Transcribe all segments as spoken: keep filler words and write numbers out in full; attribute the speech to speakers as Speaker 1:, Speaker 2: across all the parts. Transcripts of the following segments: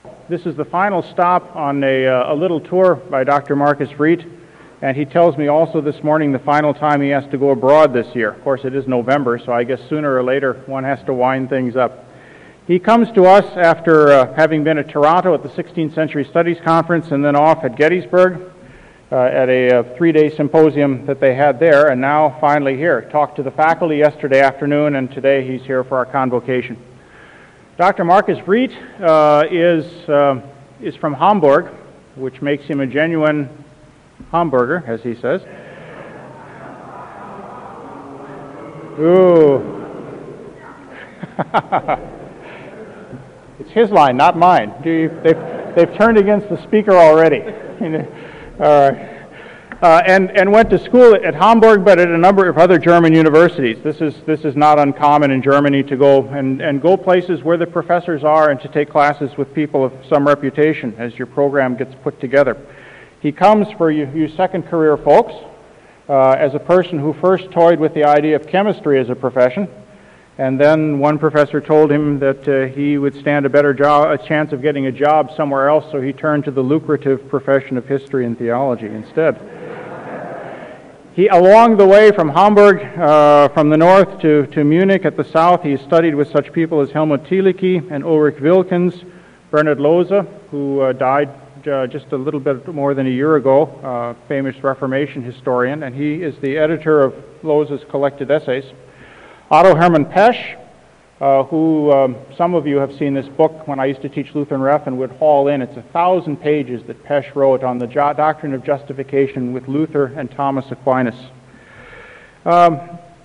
Speaker 1: This is the final stop on a, uh, a little tour by Doctor Marcus Vreet, and he tells me also this morning the final time he has to go abroad this year. Of course, it is November, so I guess sooner or later one has to wind things up. He comes to us after uh, having been at Toronto at the sixteenth Century Studies Conference and then off at Gettysburg uh, at a uh, three-day symposium that they had there, and now finally here. Talked to the faculty yesterday afternoon, and today he's here for our convocation. Doctor Marcus Vreet uh, is, uh, is from Hamburg, which makes him a genuine Hamburger, as he says. Ooh. It's his line, not mine. They've, they've turned against the speaker already. uh, uh, and, and went to school at Hamburg, but at a number of other German universities. This is, this is not uncommon in Germany to go and, and go places where the professors are and to take classes with people of some reputation as your program gets put together. He comes, for you, you second career folks, uh, as a person who first toyed with the idea of chemistry as a profession. And then one professor told him that uh, he would stand a better job, a chance of getting a job somewhere else, so he turned to the lucrative profession of history and theology instead. He, along the way from Hamburg, uh, from the north to, to Munich at the south, he studied with such people as Helmut Thielicke and Ulrich Wilkens, Bernhard Lohse, who uh, died uh, just a little bit more than a year ago, uh, famous Reformation historian, and he is the editor of Lohse's collected essays. Otto Hermann Pesch, uh, who um, some of you have seen this book when I used to teach Lutheran Ref and would haul in. It's a thousand pages that Pesch wrote on the jo doctrine of justification with Luther and Thomas Aquinas. Um,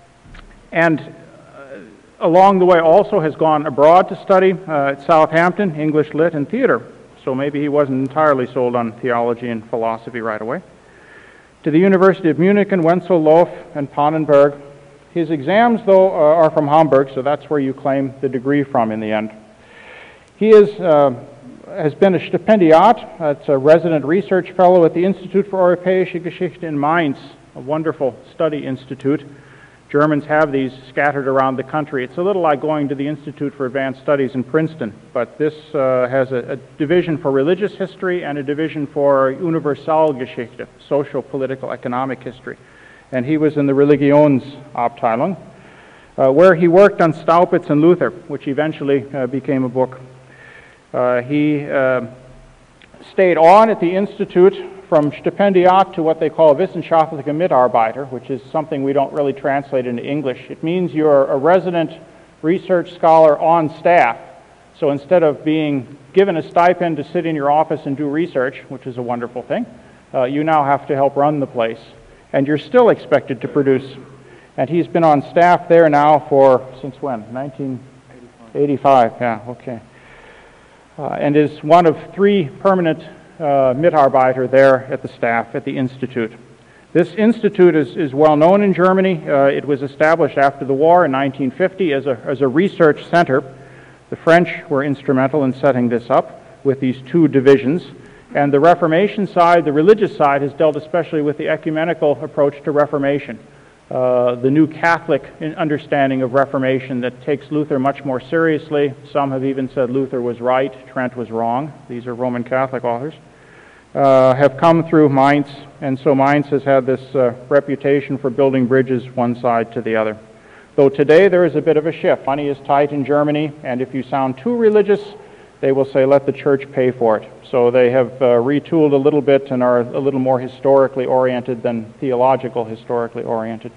Speaker 1: and uh, along the way also has gone abroad to study uh, at Southampton, English Lit and Theater. So maybe he wasn't entirely sold on theology and philosophy right away. To the University of Munich and Wenzel-Lof and Pannenberg. His exams, though, uh, are from Hamburg, so that's where you claim the degree from in the end. He is, uh, has been a Stipendiat, that's a resident research fellow at the Institut für Europäische Geschichte in Mainz, a wonderful study institute. Germans have these scattered around the country. It's a little like going to the Institute for Advanced Studies in Princeton, but this uh, has a, a division for religious history and a division for Universalgeschichte, social, political, economic history. And he was in the Religionsabteilung, uh, where he worked on Staupitz and Luther, which eventually uh, became a book. Uh, he uh, stayed on at the Institute from Stipendiat to what they call Wissenschaftliche Mitarbeiter, which is something we don't really translate into English. It means you're a resident research scholar on staff. So instead of being given a stipend to sit in your office and do research, which is a wonderful thing, uh, you now have to help run the place. And you're still expected to produce. And he's been on staff there now for, since when? nineteen eighty-five, yeah, okay. Uh, and is one of three permanent uh, Mitarbeiter there at the staff at the Institute. This institute is, is well known in Germany. Uh, it was established after the war in nineteen fifty as a, as a research center. The French were instrumental in setting this up with these two divisions. And the Reformation side, the religious side, has dealt especially with the ecumenical approach to Reformation. Uh, the new Catholic understanding of Reformation that takes Luther much more seriously. Some have even said Luther was right, Trent was wrong. These are Roman Catholic authors. Uh, have come through Mainz, and so Mainz has had this uh, reputation for building bridges one side to the other. Though today there is a bit of a shift. Money is tight in Germany, and if you sound too religious, they will say, let the church pay for it. So they have uh, retooled a little bit and are a little more historically oriented than theological historically oriented.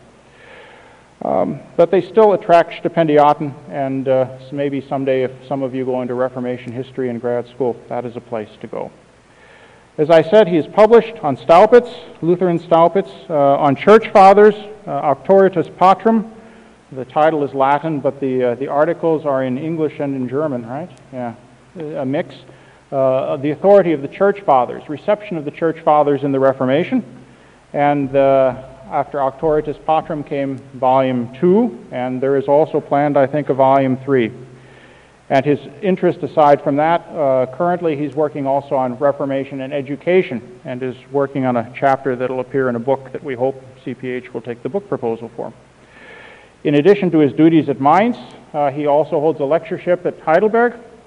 Speaker 1: Um, but they still attract stipendiaten, and uh, maybe someday if some of you go into Reformation history in grad school, that is a place to go. As I said, he is published on Staupitz, Lutheran Staupitz, uh, on Church Fathers, uh, Auctoritas Patrum. The title is Latin, but the, uh, the articles are in English and in German, right? Yeah, a mix. Uh, the authority of the Church Fathers, reception of the Church Fathers in the Reformation, and uh, after Auctoritas Patrum came volume two, and there is also planned, I think, a volume three. And his interest aside from that, uh, currently he's working also on Reformation and education, and is working on a chapter that will appear in a book that we hope C P H will take the book proposal for. In addition to his duties at Mainz, uh, he also holds a lectureship at Heidelberg,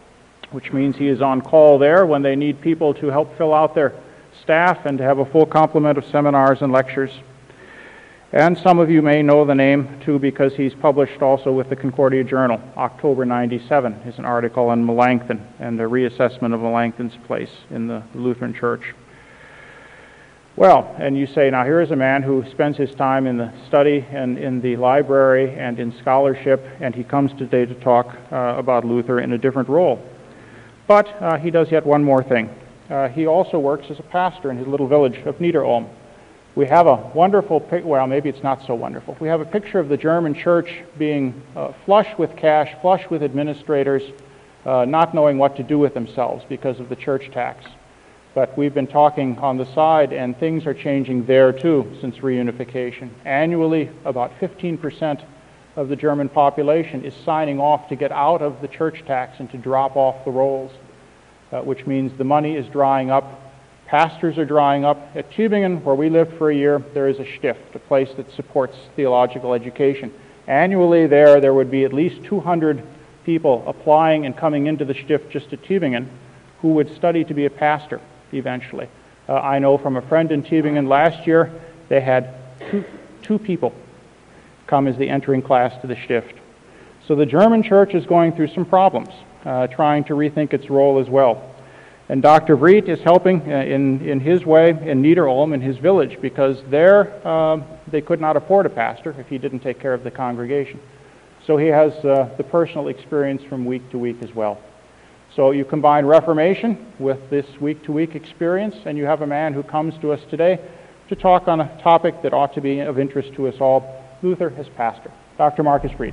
Speaker 1: which means he is on call there when they need people to help fill out their staff and to have a full complement of seminars and lectures. And some of you may know the name, too, because he's published also with the Concordia Journal. October ninety-seven is an article on Melanchthon and the reassessment of Melanchthon's place in the Lutheran Church. Well, and you say, now here is a man who spends his time in the study and in the library and in scholarship, and he comes today to talk uh, about Luther in a different role. But uh, he does yet one more thing. Uh, he also works as a pastor in his little village of Niederolm. We have a wonderful, pic well, maybe it's not so wonderful. We have a picture of the German church being uh, flush with cash, flush with administrators, uh, not knowing what to do with themselves because of the church tax. But we've been talking on the side, and things are changing there too since reunification. Annually, about fifteen percent of the German population is signing off to get out of the church tax and to drop off the rolls, uh, which means the money is drying up. Pastors are drying up. At Tübingen, where we lived for a year, there is a Stift, a place that supports theological education. Annually there, there would be at least two hundred people applying and coming into the Stift just at Tübingen who would study to be a pastor eventually. Uh, I know from a friend in Tübingen last year, they had two, two people come as the entering class to the Stift. So the German church is going through some problems, uh, trying to rethink its role as well. And Doctor Vriet is helping uh, in, in his way in Niederolm, in his village, because there uh, they could not afford a pastor if he didn't take care of the congregation. So he has uh, the personal experience from week to week as well. So you combine Reformation with this week-to-week experience, and you have a man who comes to us today to talk on a topic that ought to be of interest to us all, Luther as pastor. Doctor Marcus Vriet.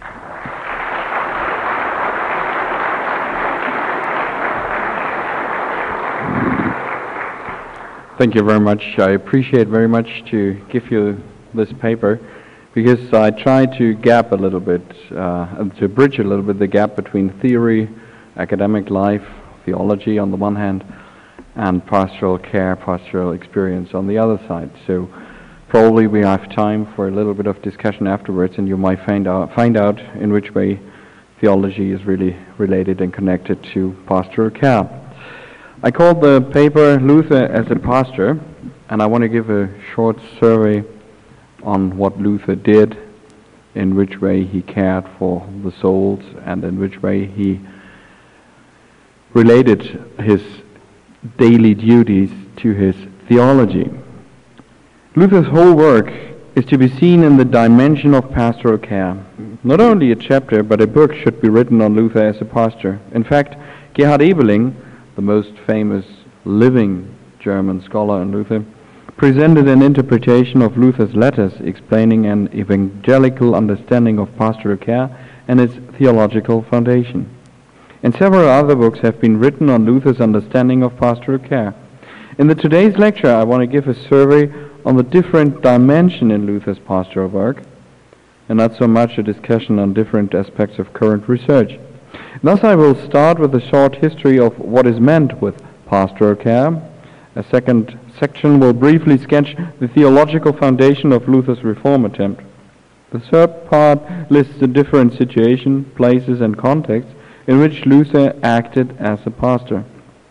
Speaker 2: Thank you very much. I appreciate very much to give you this paper, because I try to gap a little bit, uh, to bridge a little bit the gap between theory, academic life, theology on the one hand, and pastoral care, pastoral experience on the other side. So probably we have time for a little bit of discussion afterwards, and you might find out, find out in which way theology is really related and connected to pastoral care. I called the paper Luther as a Pastor, and I want to give a short survey on what Luther did, in which way he cared for the souls, and in which way he related his daily duties to his theology. Luther's whole work is to be seen in the dimension of pastoral care. Not only a chapter, but a book should be written on Luther as a pastor. In fact, Gerhard Ebeling, the most famous living German scholar on Luther, presented an interpretation of Luther's letters explaining an evangelical understanding of pastoral care and its theological foundation. And several other books have been written on Luther's understanding of pastoral care. In the today's lecture, I want to give a survey on the different dimension in Luther's pastoral work, and not so much a discussion on different aspects of current research. Thus I will start with a short history of what is meant with pastoral care. A second section will briefly sketch the theological foundation of Luther's reform attempt. The third part lists the different situations, places and contexts in which Luther acted as a pastor.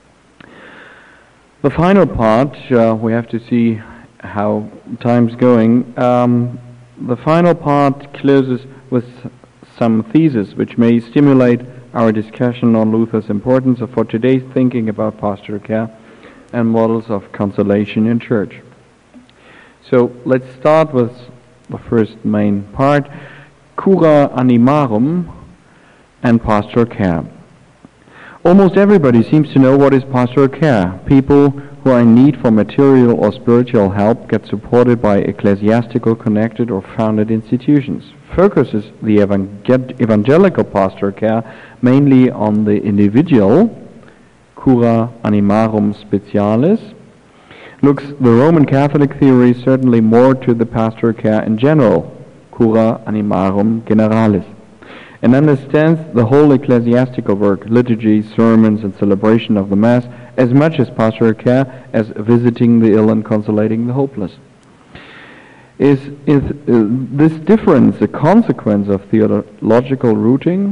Speaker 2: The final part, uh, we have to see how time's going. Um, the final part closes with some theses which may stimulate our discussion on Luther's importance for today's thinking about pastoral care and models of consolation in church. So let's start with the first main part, cura animarum and pastoral care. Almost everybody seems to know what is pastoral care. People who are in need for material or spiritual help get supported by ecclesiastical connected or founded institutions. Focuses the evangel- evangelical pastoral care mainly on the individual, cura animarum specialis. Looks the Roman Catholic theory certainly more to the pastoral care in general, cura animarum generalis, and understands the whole ecclesiastical work, liturgy, sermons, and celebration of the Mass, as much as pastoral care as visiting the ill and consolating the hopeless. Is, is uh, this difference a consequence of theological rooting,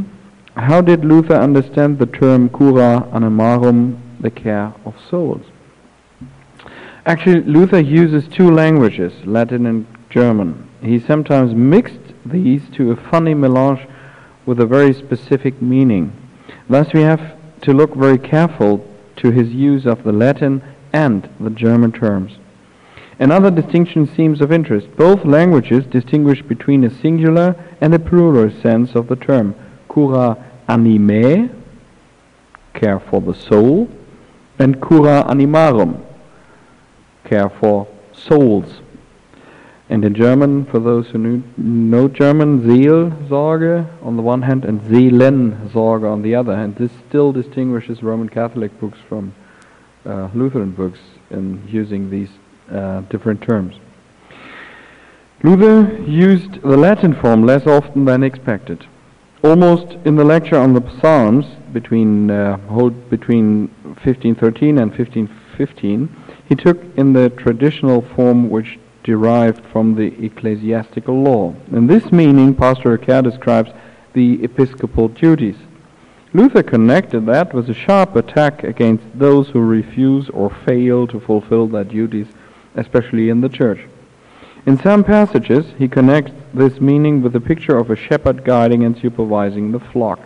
Speaker 2: How did Luther understand the term cura animarum, the care of souls? Actually, Luther uses two languages, Latin and German. He sometimes mixed these to a funny melange with a very specific meaning. Thus we have to look very careful to his use of the Latin and the German terms. Another distinction seems of interest. Both languages distinguish between a singular and a plural sense of the term. Cura animae, care for the soul, and cura animarum, care for souls. And in German, for those who knew, know German, Seelsorge on the one hand and Seelensorge on the other hand. This still distinguishes Roman Catholic books from uh, Lutheran books in using these uh, different terms. Luther used the Latin form less often than expected. Almost in the lecture on the Psalms between uh, hold between fifteen thirteen and fifteen fifteen, he took in the traditional form which derived from the ecclesiastical law. In this meaning, Pastor Kerr describes the episcopal duties. Luther connected that with a sharp attack against those who refuse or fail to fulfill their duties, especially in the church. In some passages, he connects this meaning with the picture of a shepherd guiding and supervising the flock.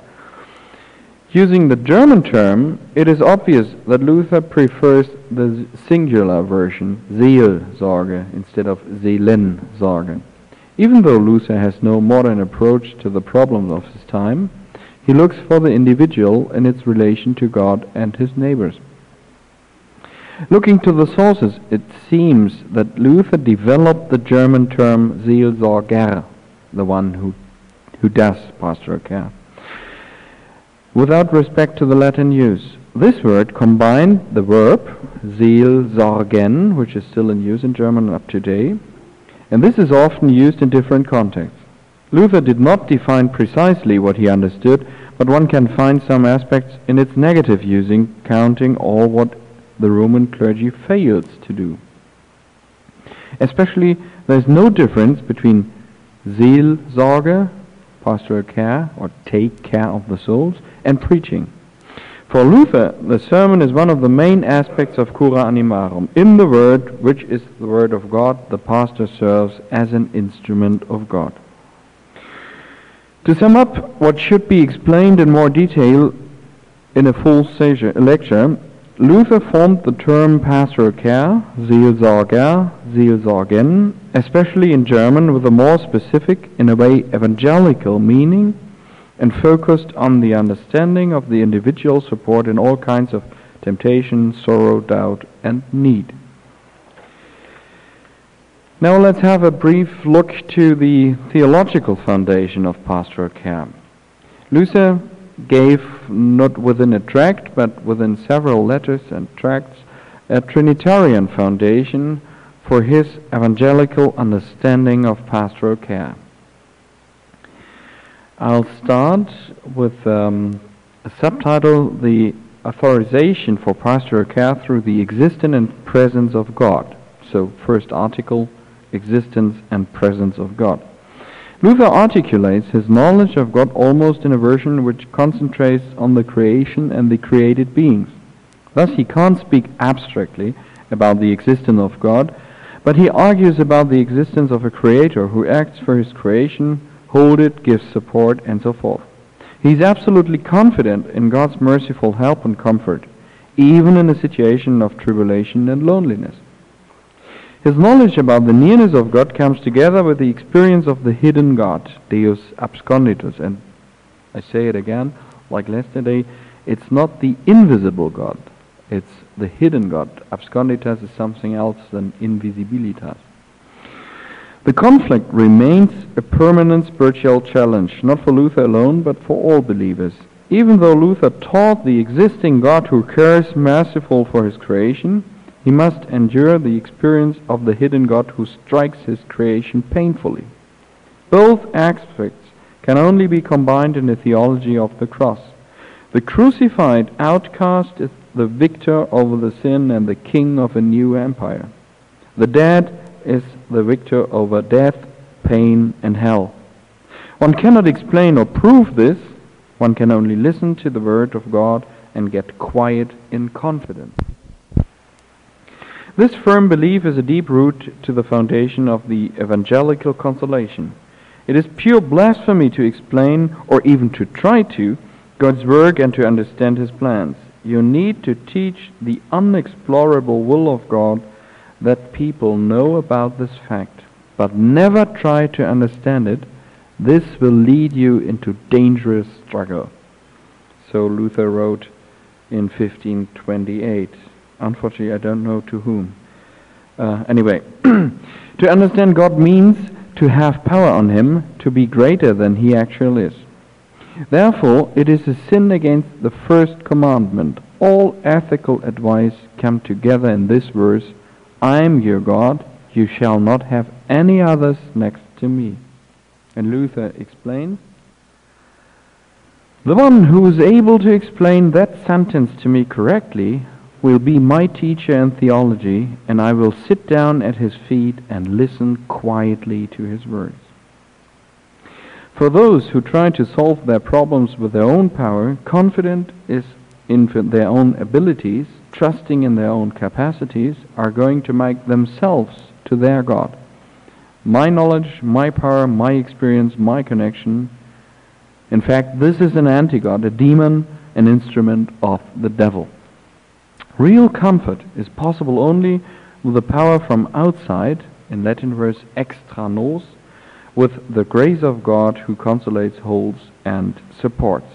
Speaker 2: Using the German term, it is obvious that Luther prefers the singular version, Seelsorge, instead of Seelensorge. Even though Luther has no modern approach to the problems of his time, he looks for the individual in its relation to God and his neighbors. Looking to the sources, it seems that Luther developed the German term Seelsorger, the one who, who does pastoral care, without respect to the Latin use. This word combined the verb Seelsorgen, which is still in use in German up to date, and this is often used in different contexts. Luther did not define precisely what he understood, but one can find some aspects in its negative using, counting all what the Roman clergy fails to do. Especially, there is no difference between Seelsorge, pastoral care, or take care of the souls, and preaching. For Luther, the sermon is one of the main aspects of cura animarum. In the Word, which is the Word of God, the pastor serves as an instrument of God. To sum up what should be explained in more detail in a full lecture, Luther formed the term pastoral care, Seelsorger, Seelsorgen, especially in German, with a more specific, in a way evangelical meaning, and focused on the understanding of the individual support in all kinds of temptation, sorrow, doubt, and need. Now let's have a brief look to the theological foundation of pastoral care. Luther gave, not within a tract, but within several letters and tracts, a Trinitarian foundation for his evangelical understanding of pastoral care. I'll start with um, a subtitle, The Authorization for Pastoral Care Through the Existence and Presence of God. So, first article, Existence and Presence of God. Luther articulates his knowledge of God almost in a version which concentrates on the creation and the created beings. Thus he can't speak abstractly about the existence of God, but he argues about the existence of a creator who acts for his creation, holds it, gives support, and so forth. He is absolutely confident in God's merciful help and comfort, even in a situation of tribulation and loneliness. His knowledge about the nearness of God comes together with the experience of the hidden God, Deus absconditus. And I say it again, like yesterday, it's not the invisible God, it's the hidden God. Absconditas is something else than invisibilitas. The conflict remains a permanent spiritual challenge, not for Luther alone, but for all believers. Even though Luther taught the existing God who cares merciful for his creation, he must endure the experience of the hidden God who strikes his creation painfully. Both aspects can only be combined in the theology of the cross. The crucified outcast is the victor over the sin and the king of a new empire. The dead is the victor over death, pain, and hell. One cannot explain or prove this, One can only listen to the Word of God and get quiet in confidence. This firm belief is a deep root to the foundation of the evangelical consolation. It is pure blasphemy to explain, or even to try to, God's work and to understand His plans. You need to teach the unexplorable will of God that people know about this fact, but never try to understand it. This will lead you into dangerous struggle. So Luther wrote in fifteen twenty-eight. Unfortunately, I don't know to whom. Uh, anyway, to understand God means to have power on Him, to be greater than He actually is. Therefore, it is a sin against the first commandment. All ethical advice come together in this verse: I am your God, you shall not have any others next to me. And Luther explains, the one who is able to explain that sentence to me correctly will be my teacher in theology, and I will sit down at his feet and listen quietly to his words. For those who try to solve their problems with their own power, confident is in their own abilities, trusting in their own capacities, are going to make themselves to their God. My knowledge, my power, my experience, my connection. In fact, this is an anti-God, a demon, an instrument of the devil. Real comfort is possible only with the power from outside, in Latin verse extra nos, with the grace of God who consolates, holds, and supports.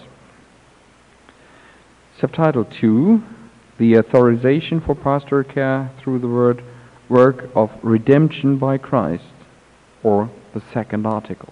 Speaker 2: Subtitle two, the authorization for pastoral care through the word work of redemption by Christ, or the second article.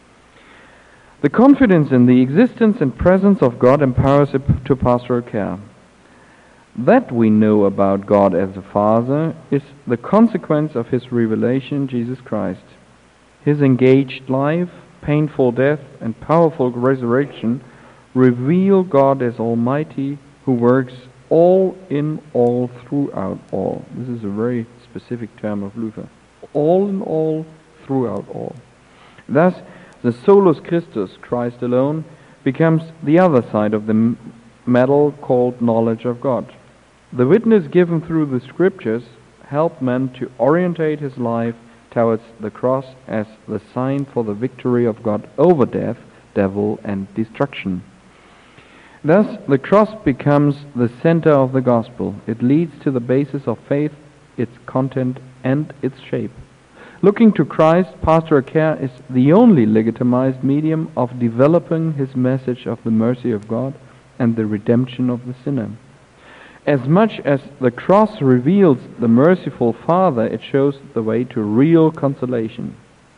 Speaker 2: The confidence in the existence and presence of God empowers it to pastoral care. That we know about God as a Father is the consequence of His revelation, Jesus Christ. His engaged life, painful death, and powerful resurrection reveal God as Almighty, who works all in all throughout all. This is a very specific term of Luther. All in all, throughout all. Thus, the solus Christus, Christ alone, becomes the other side of the medal called knowledge of God. The witness given through the Scriptures help man to orientate his life towards the cross as the sign for the victory of God over death, devil, and destruction. Thus, the cross becomes the center of the gospel. It leads to the basis of faith, its content, and its shape. Looking to Christ, pastoral care is the only legitimized medium of developing His message of the mercy of God and the redemption of the sinner. As much as the cross reveals the merciful Father, it shows the way to real consolation.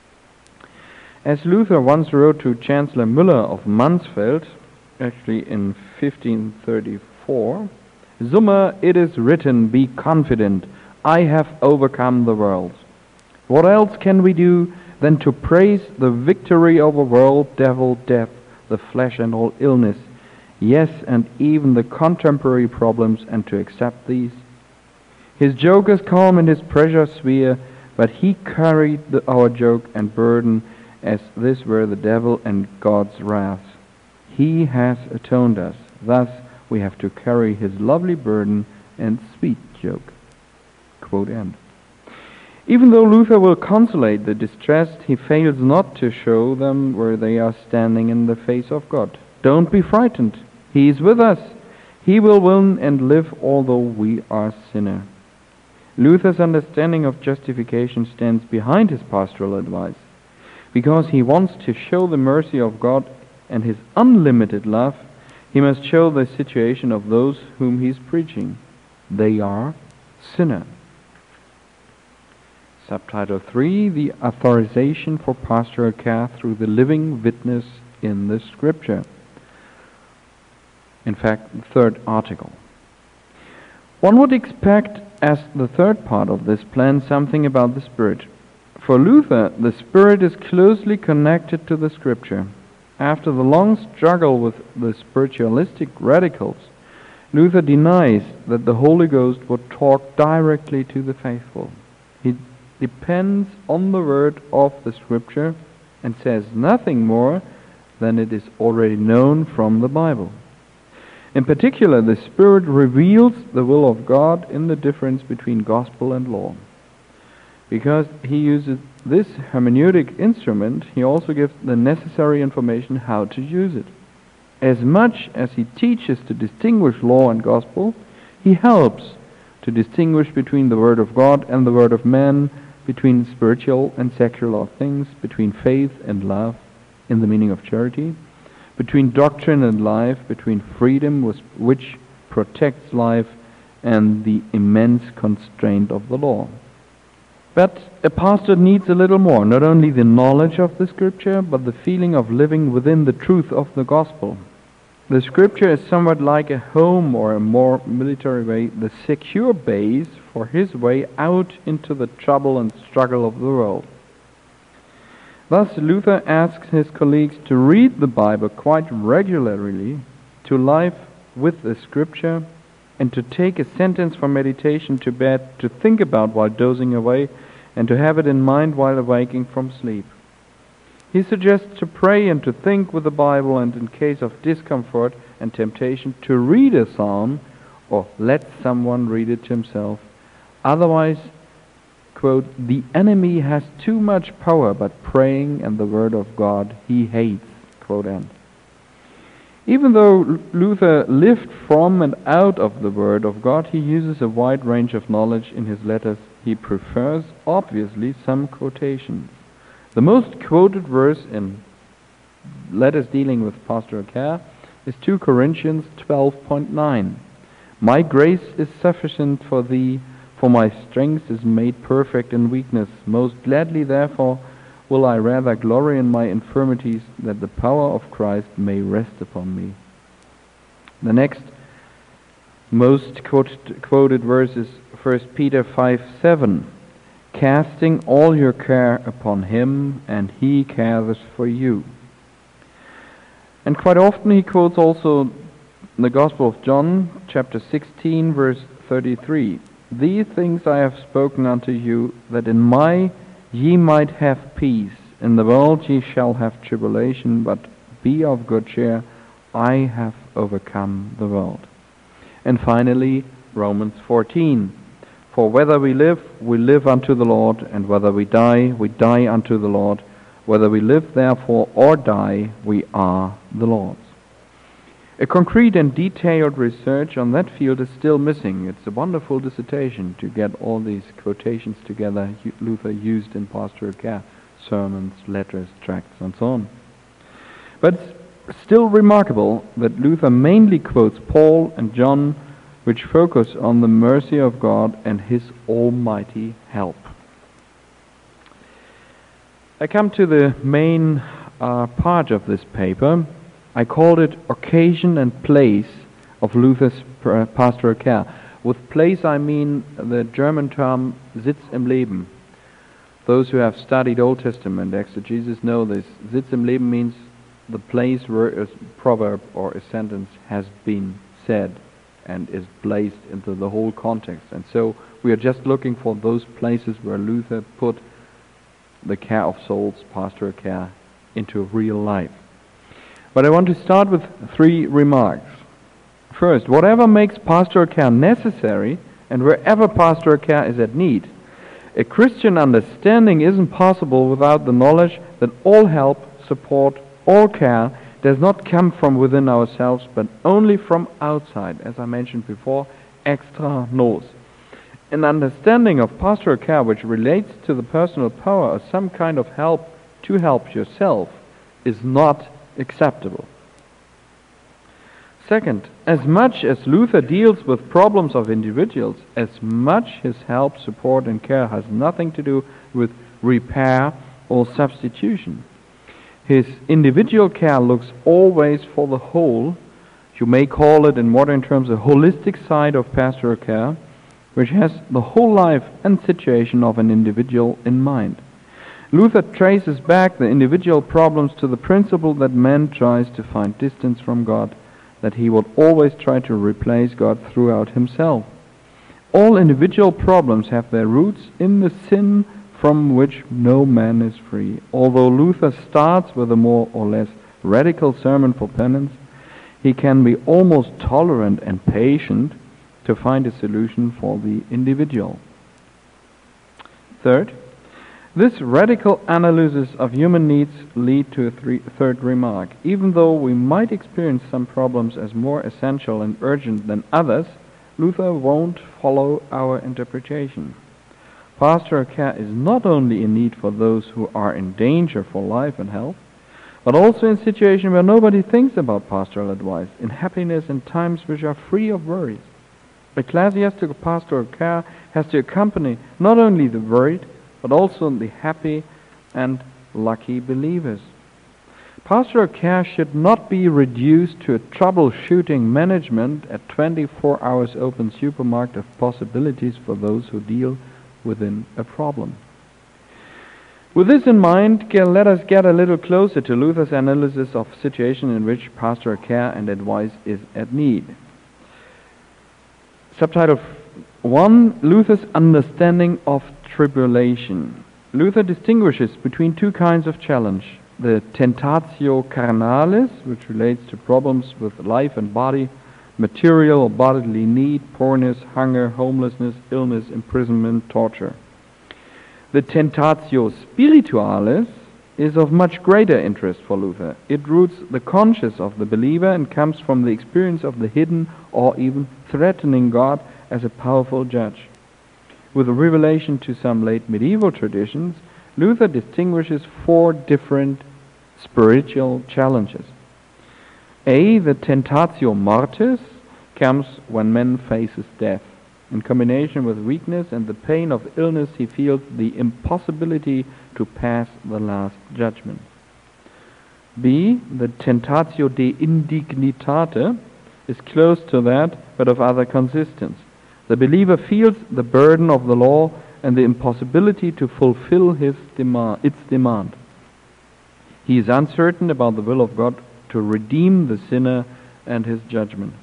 Speaker 2: As Luther once wrote to Chancellor Müller of Mansfeld, actually in fifteen thirty-four, Summa, it is written, be confident, I have overcome the world. What else can we do than to praise the victory over world, devil, death, the flesh, and all illness, yes, and even the contemporary problems, and to accept these? His joke is calm in his pressure sphere, but he carried the, our joke and burden as this were the devil and God's wrath. He has atoned us. Thus we have to carry his lovely burden and sweet joke. Quote end. Even though Luther will consolate the distressed, he fails not to show them where they are standing in the face of God. Don't be frightened. He is with us. He will win and live although we are sinner. Luther's understanding of justification stands behind his pastoral advice, because he wants to show the mercy of God and his unlimited love. He must show the situation of those whom he is preaching. They are sinners. Subtitle three, the authorization for pastoral care through the living witness in the Scripture. In fact, the third article. One would expect, as the third part of this plan, something about the Spirit. For Luther, the Spirit is closely connected to the Scripture. After the long struggle with the spiritualistic radicals, Luther denies that the Holy Ghost would talk directly to the faithful. He depends on the word of the Scripture and says nothing more than it is already known from the Bible. In particular, the Spirit reveals the will of God in the difference between gospel and law. Because he uses this hermeneutic instrument, he also gives the necessary information how to use it. As much as he teaches to distinguish law and gospel, he helps to distinguish between the word of God and the word of man, between spiritual and secular things, between faith and love, in the meaning of charity, between doctrine and life, between freedom which protects life and the immense constraint of the law. But a pastor needs a little more, not only the knowledge of the Scripture, but the feeling of living within the truth of the gospel. The Scripture is somewhat like a home, or a more military way, the secure base for his way out into the trouble and struggle of the world. Thus Luther asks his colleagues to read the Bible quite regularly, to live with the Scripture, and to take a sentence for meditation to bed, to think about while dozing away, and to have it in mind while awaking from sleep. He suggests to pray and to think with the Bible, and in case of discomfort and temptation, to read a psalm, or let someone read it to himself. Otherwise, quote, the enemy has too much power, but praying and the word of God he hates, quote end. Even though Luther lived from and out of the Word of God, he uses a wide range of knowledge in his letters. He prefers, obviously, some quotations. The most quoted verse in letters dealing with pastoral care is two Corinthians twelve point nine. My grace is sufficient for thee, for my strength is made perfect in weakness. Most gladly, therefore, will I rather glory in my infirmities, that the power of Christ may rest upon me. The next most quoted, quoted verse is First Peter five seven. Casting all your care upon him, and he cares for you. And quite often he quotes also the Gospel of John, chapter sixteen, verse thirty-three. These things I have spoken unto you, that in my ye might have peace. In the world ye shall have tribulation, but be of good cheer. I have overcome the world. And finally, Romans fourteen. For whether we live, we live unto the Lord, and whether we die, we die unto the Lord. Whether we live, therefore, or die, we are the Lord's. A concrete and detailed research on that field is still missing. It's a wonderful dissertation to get all these quotations together Luther used in pastoral care, sermons, letters, tracts, and so on. But it's still remarkable that Luther mainly quotes Paul and John, which focus on the mercy of God and his almighty help. I come to the main uh, part of this paper. I called it Occasion and Place of Luther's Pastoral Care. With place I mean the German term Sitz im Leben. Those who have studied Old Testament exegesis know this. Sitz im Leben means the place where a proverb or a sentence has been said and is placed into the whole context. And so we are just looking for those places where Luther put the care of souls, pastoral care, into real life. But I want to start with three remarks. First, whatever makes pastoral care necessary, and wherever pastoral care is at need, a Christian understanding isn't possible without the knowledge that all help, support, all care does not come from within ourselves, but only from outside, as I mentioned before, extra nos. An understanding of pastoral care which relates to the personal power or some kind of help to help yourself is not acceptable. Second, as much as Luther deals with problems of individuals, as much his help, support, and care has nothing to do with repair or substitution. His individual care looks always for the whole. You may call it in modern terms a holistic side of pastoral care, which has the whole life and situation of an individual in mind. Luther traces back the individual problems to the principle that man tries to find distance from God, that he will always try to replace God throughout himself. All individual problems have their roots in the sin from which no man is free. Although Luther starts with a more or less radical sermon for penance, he can be almost tolerant and patient to find a solution for the individual. Third, this radical analysis of human needs lead to a three, third remark. Even though we might experience some problems as more essential and urgent than others, Luther won't follow our interpretation. Pastoral care is not only a need for those who are in danger for life and health, but also in situations where nobody thinks about pastoral advice, in happiness and times which are free of worries. Ecclesiastical pastoral care has to accompany not only the worried, but also the happy and lucky believers. Pastoral care should not be reduced to a troubleshooting management at twenty-four hours open supermarket of possibilities for those who deal within a problem. With this in mind, let us get a little closer to Luther's analysis of situation in which pastoral care and advice is at need. Subtitle one, Luther's understanding of tribulation. Luther distinguishes between two kinds of challenge: the tentatio carnalis, which relates to problems with life and body, material or bodily need, poorness, hunger, homelessness, illness, imprisonment, torture. The tentatio spiritualis is of much greater interest for Luther. It roots the conscience of the believer and comes from the experience of the hidden or even threatening God as a powerful judge. With a revelation to some late medieval traditions, Luther distinguishes four different spiritual challenges. A. The tentatio mortis comes when man faces death. In combination with weakness and the pain of illness, he feels the impossibility to pass the last judgment. B. The tentatio de indignitate is close to that, but of other consistence. The believer feels the burden of the law and the impossibility to fulfill his demand, its demand. He is uncertain about the will of God to redeem the sinner and his judgment.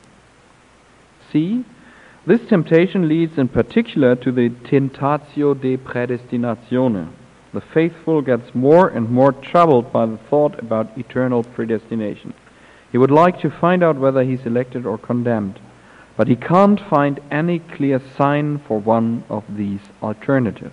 Speaker 2: C. This temptation leads in particular to the tentatio de predestinatione. The faithful gets more and more troubled by the thought about eternal predestination. He would like to find out whether he's elected or condemned, but he can't find any clear sign for one of these alternatives.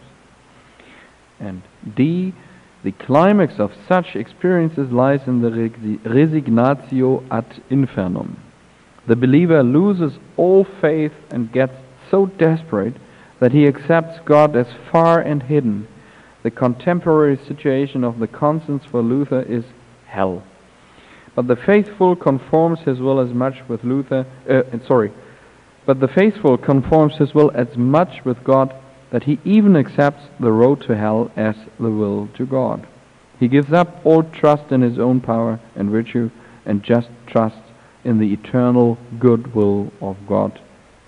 Speaker 2: And D. The climax of such experiences lies in the resignatio ad infernum. The believer loses all faith and gets so desperate that he accepts God as far and hidden. The contemporary situation of the conscience for Luther is hell. But the faithful conforms his will as much with Luther, uh, sorry, but the faithful conforms his will as much with God that he even accepts the road to hell as the will to God. He gives up all trust in his own power and virtue and just trusts in the eternal good will of God.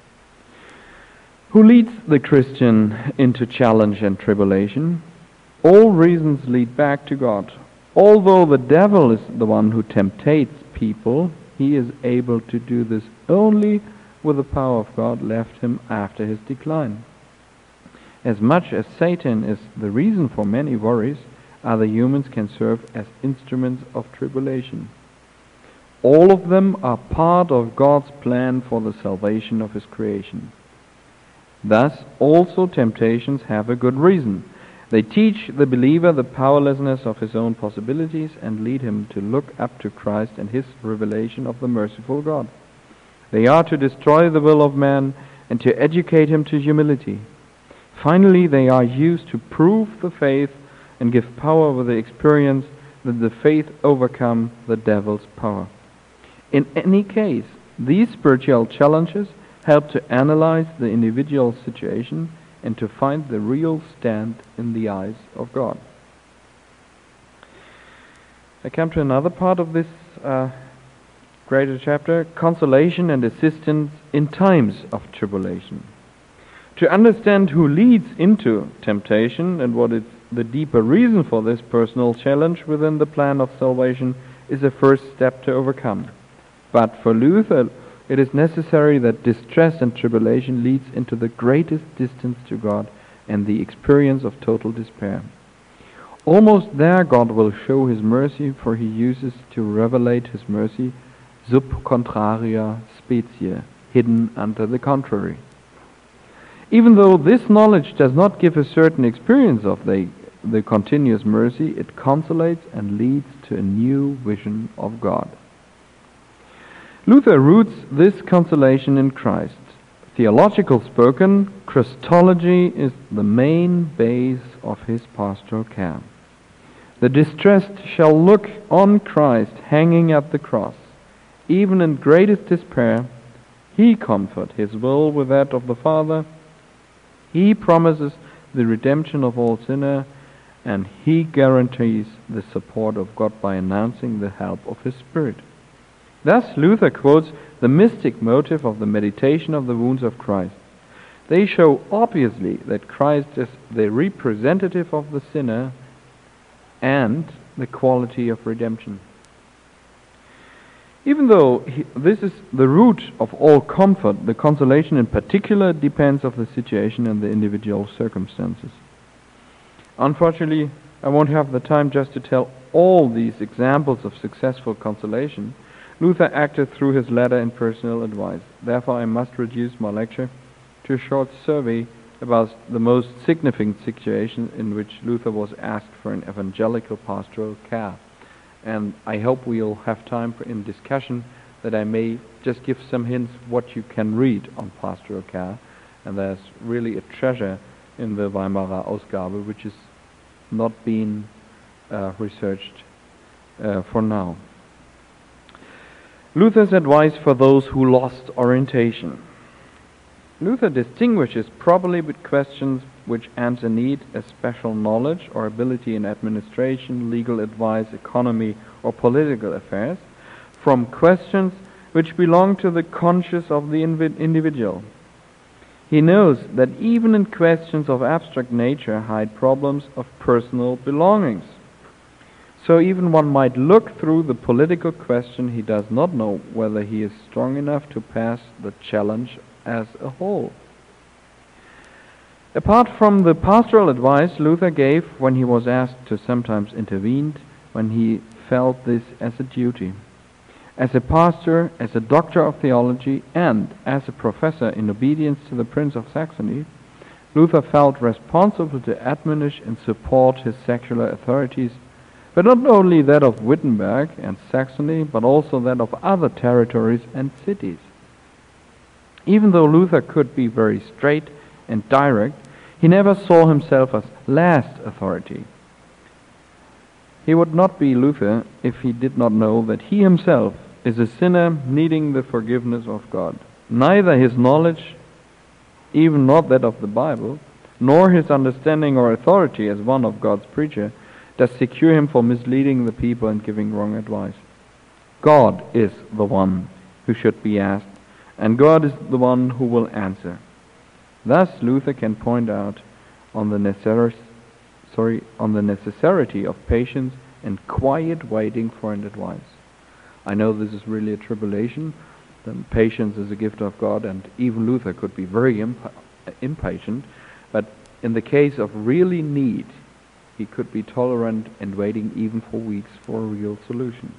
Speaker 2: Who leads the Christian into challenge and tribulation? All reasons lead back to God. Although the devil is the one who temptates people, he is able to do this only with the power of God left him after his decline. As much as Satan is the reason for many worries, other humans can serve as instruments of tribulation. All of them are part of God's plan for the salvation of his creation. Thus, also temptations have a good reason. They teach the believer the powerlessness of his own possibilities and lead him to look up to Christ and his revelation of the merciful God. They are to destroy the will of man and to educate him to humility. Finally, they are used to prove the faith and give power with the experience that the faith overcome the devil's power. In any case, these spiritual challenges help to analyze the individual situation and to find the real stand in the eyes of God. I come to another part of this uh, greater chapter, consolation and assistance in times of tribulation. To understand who leads into temptation and what is the deeper reason for this personal challenge within the plan of salvation is a first step to overcome. But for Luther, it is necessary that distress and tribulation leads into the greatest distance to God and the experience of total despair. Almost there God will show his mercy, for he uses to revelate his mercy sub contraria specie, hidden under the contrary. Even though this knowledge does not give a certain experience of the, the continuous mercy, it consolates and leads to a new vision of God. Luther roots this consolation in Christ. Theological spoken, Christology is the main base of his pastoral care. The distressed shall look on Christ hanging at the cross. Even in greatest despair, he comforts his will with that of the Father. He promises the redemption of all sinners, and he guarantees the support of God by announcing the help of his Spirit. Thus Luther quotes the mystic motive of the meditation of the wounds of Christ. They show obviously that Christ is the representative of the sinner and the quality of redemption. Even though he, this is the root of all comfort, the consolation in particular depends on the situation and the individual circumstances. Unfortunately, I won't have the time just to tell all these examples of successful consolation. Luther acted through his letter in personal advice. Therefore, I must reduce my lecture to a short survey about the most significant situations in which Luther was asked for an evangelical pastoral care. And I hope we'll have time for in discussion that I may just give some hints what you can read on pastoral care. And there's really a treasure in the Weimarer Ausgabe which is not being uh, researched uh, for now. Luther's advice for those who lost orientation. Luther distinguishes properly with questions which answer need a special knowledge or ability in administration, legal advice, economy, or political affairs, from questions which belong to the conscience of the individual. He knows that even in questions of abstract nature hide problems of personal belongings. So even one might look through the political question, he does not know whether he is strong enough to pass the challenge as a whole. Apart from the pastoral advice Luther gave when he was asked to sometimes intervene, when he felt this as a duty. As a pastor, as a doctor of theology, and as a professor in obedience to the Prince of Saxony, Luther felt responsible to admonish and support his secular authorities, but not only that of Wittenberg and Saxony, but also that of other territories and cities. Even though Luther could be very straight and direct, he never saw himself as last authority. He would not be Luther if he did not know that he himself is a sinner needing the forgiveness of God. Neither his knowledge, even not that of the Bible, nor his understanding or authority as one of God's preacher, does secure him for misleading the people and giving wrong advice. God is the one who should be asked, and God is the one who will answer. Thus Luther can point out on the necessary, sorry, on the necessity of patience and quiet waiting for an advice. I know this is really a tribulation. Then patience is a gift of God, and even Luther could be very imp- impatient. But in the case of really need, he could be tolerant and waiting even for weeks for a real solution.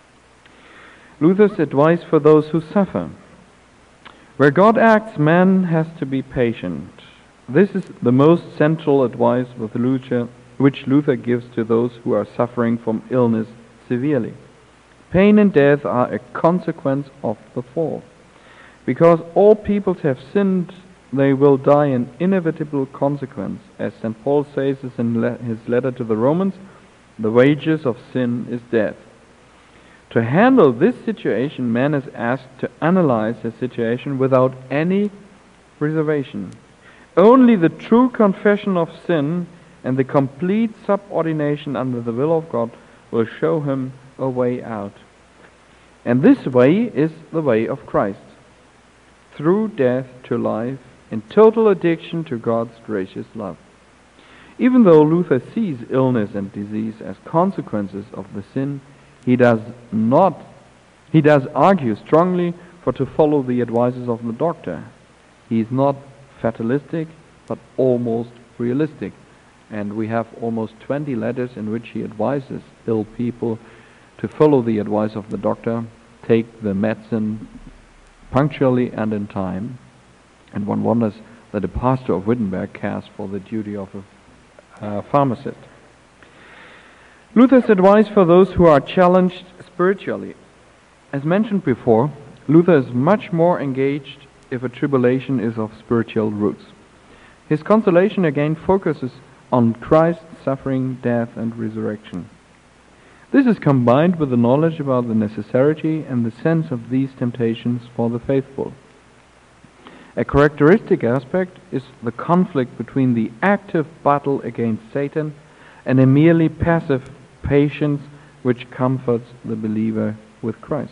Speaker 2: Luther's advice for those who suffer. Where God acts, man has to be patient. This is the most central advice with Luther, which Luther gives to those who are suffering from illness severely. Pain and death are a consequence of the fall. Because all peoples have sinned, they will die an inevitable consequence. As Saint Paul says in his letter to the Romans, the wages of sin is death. To handle this situation, man is asked to analyze the situation without any reservation. Only the true confession of sin and the complete subordination under the will of God will show him a way out. And this way is the way of Christ. Through death to life, in total addiction to God's gracious love. Even though Luther sees illness and disease as consequences of the sin, he does not, he does argue strongly for to follow the advices of the doctor. He is not fatalistic, but almost realistic. And we have almost twenty letters in which he advises ill people to follow the advice of the doctor, take the medicine punctually and in time. And one wonders that a pastor of Wittenberg cares for the duty of a uh, pharmacist. Luther's advice for those who are challenged spiritually. As mentioned before, Luther is much more engaged if a tribulation is of spiritual roots. His consolation again focuses on Christ's suffering, death, and resurrection. This is combined with the knowledge about the necessity and the sense of these temptations for the faithful. A characteristic aspect is the conflict between the active battle against Satan and a merely passive patience which comforts the believer with Christ.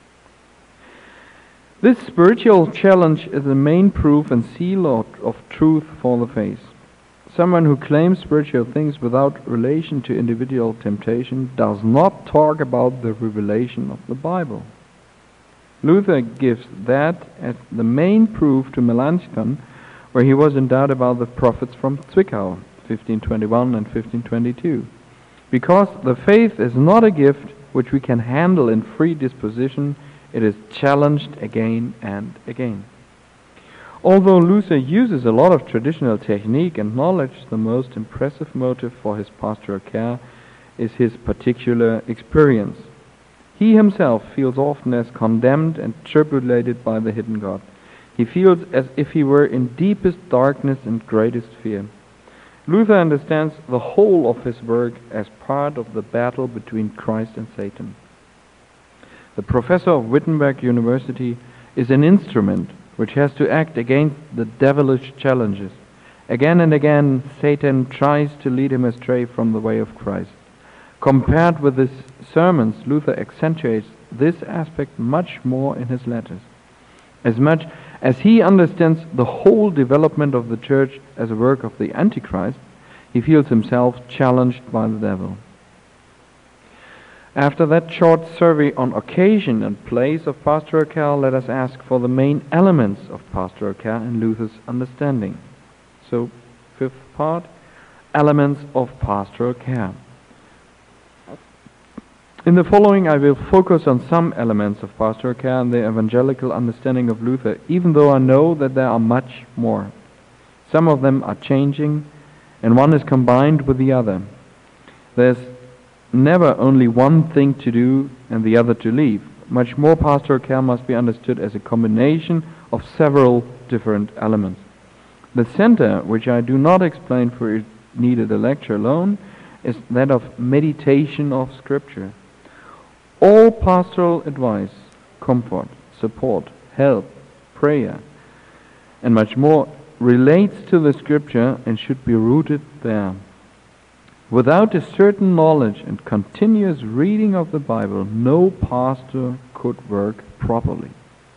Speaker 2: This spiritual challenge is the main proof and seal of, of truth for the faith. Someone who claims spiritual things without relation to individual temptation does not talk about the revelation of the Bible. Luther gives that as the main proof to Melanchthon, where he was in doubt about the prophets from Zwickau, fifteen twenty-one and fifteen twenty-two. Because the faith is not a gift which we can handle in free disposition, it is challenged again and again. Although Luther uses a lot of traditional technique and knowledge, the most impressive motive for his pastoral care is his particular experience. He himself feels often as condemned and tribulated by the hidden God. He feels as if he were in deepest darkness and greatest fear. Luther understands the whole of his work as part of the battle between Christ and Satan. The professor of Wittenberg University is an instrument which has to act against the devilish challenges. Again and again, Satan tries to lead him astray from the way of Christ. Compared with his sermons, Luther accentuates this aspect much more in his letters. As much as he understands the whole development of the church as a work of the Antichrist, he feels himself challenged by the devil. After that short survey on occasion and place of pastoral care, let us ask for the main elements of pastoral care in Luther's understanding. So, fifth part, elements of pastoral care. In the following I will focus on some elements of pastoral care and the evangelical understanding of Luther, even though I know that there are much more. Some of them are changing, and one is combined with the other. There's never only one thing to do and the other to leave. Much more pastoral care must be understood as a combination of several different elements. The center, which I do not explain for it needed a lecture alone, is that of meditation of Scripture. All pastoral advice, comfort, support, help, prayer, and much more relates to the Scripture and should be rooted there. Without a certain knowledge and continuous reading of the Bible, no pastor could work properly.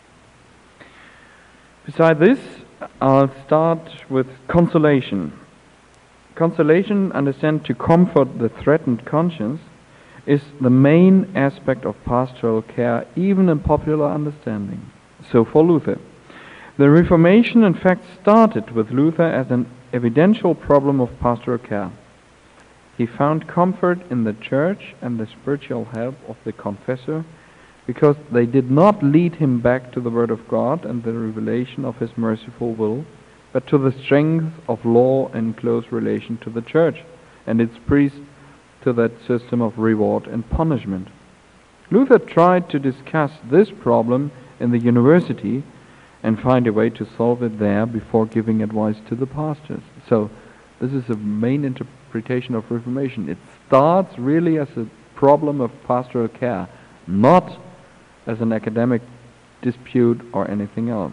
Speaker 2: Besides this, I'll start with consolation. Consolation, understand to comfort the threatened conscience, is the main aspect of pastoral care, even in popular understanding. So for Luther, the Reformation in fact started with Luther as an evidential problem of pastoral care. He found comfort in the church and the spiritual help of the confessor because they did not lead him back to the Word of God and the revelation of His merciful will, but to the strength of law in close relation to the church and its priests, to that system of reward and punishment. Luther tried to discuss this problem in the university and find a way to solve it there before giving advice to the pastors. So this is the main interpretation of Reformation. It starts really as a problem of pastoral care, not as an academic dispute or anything else.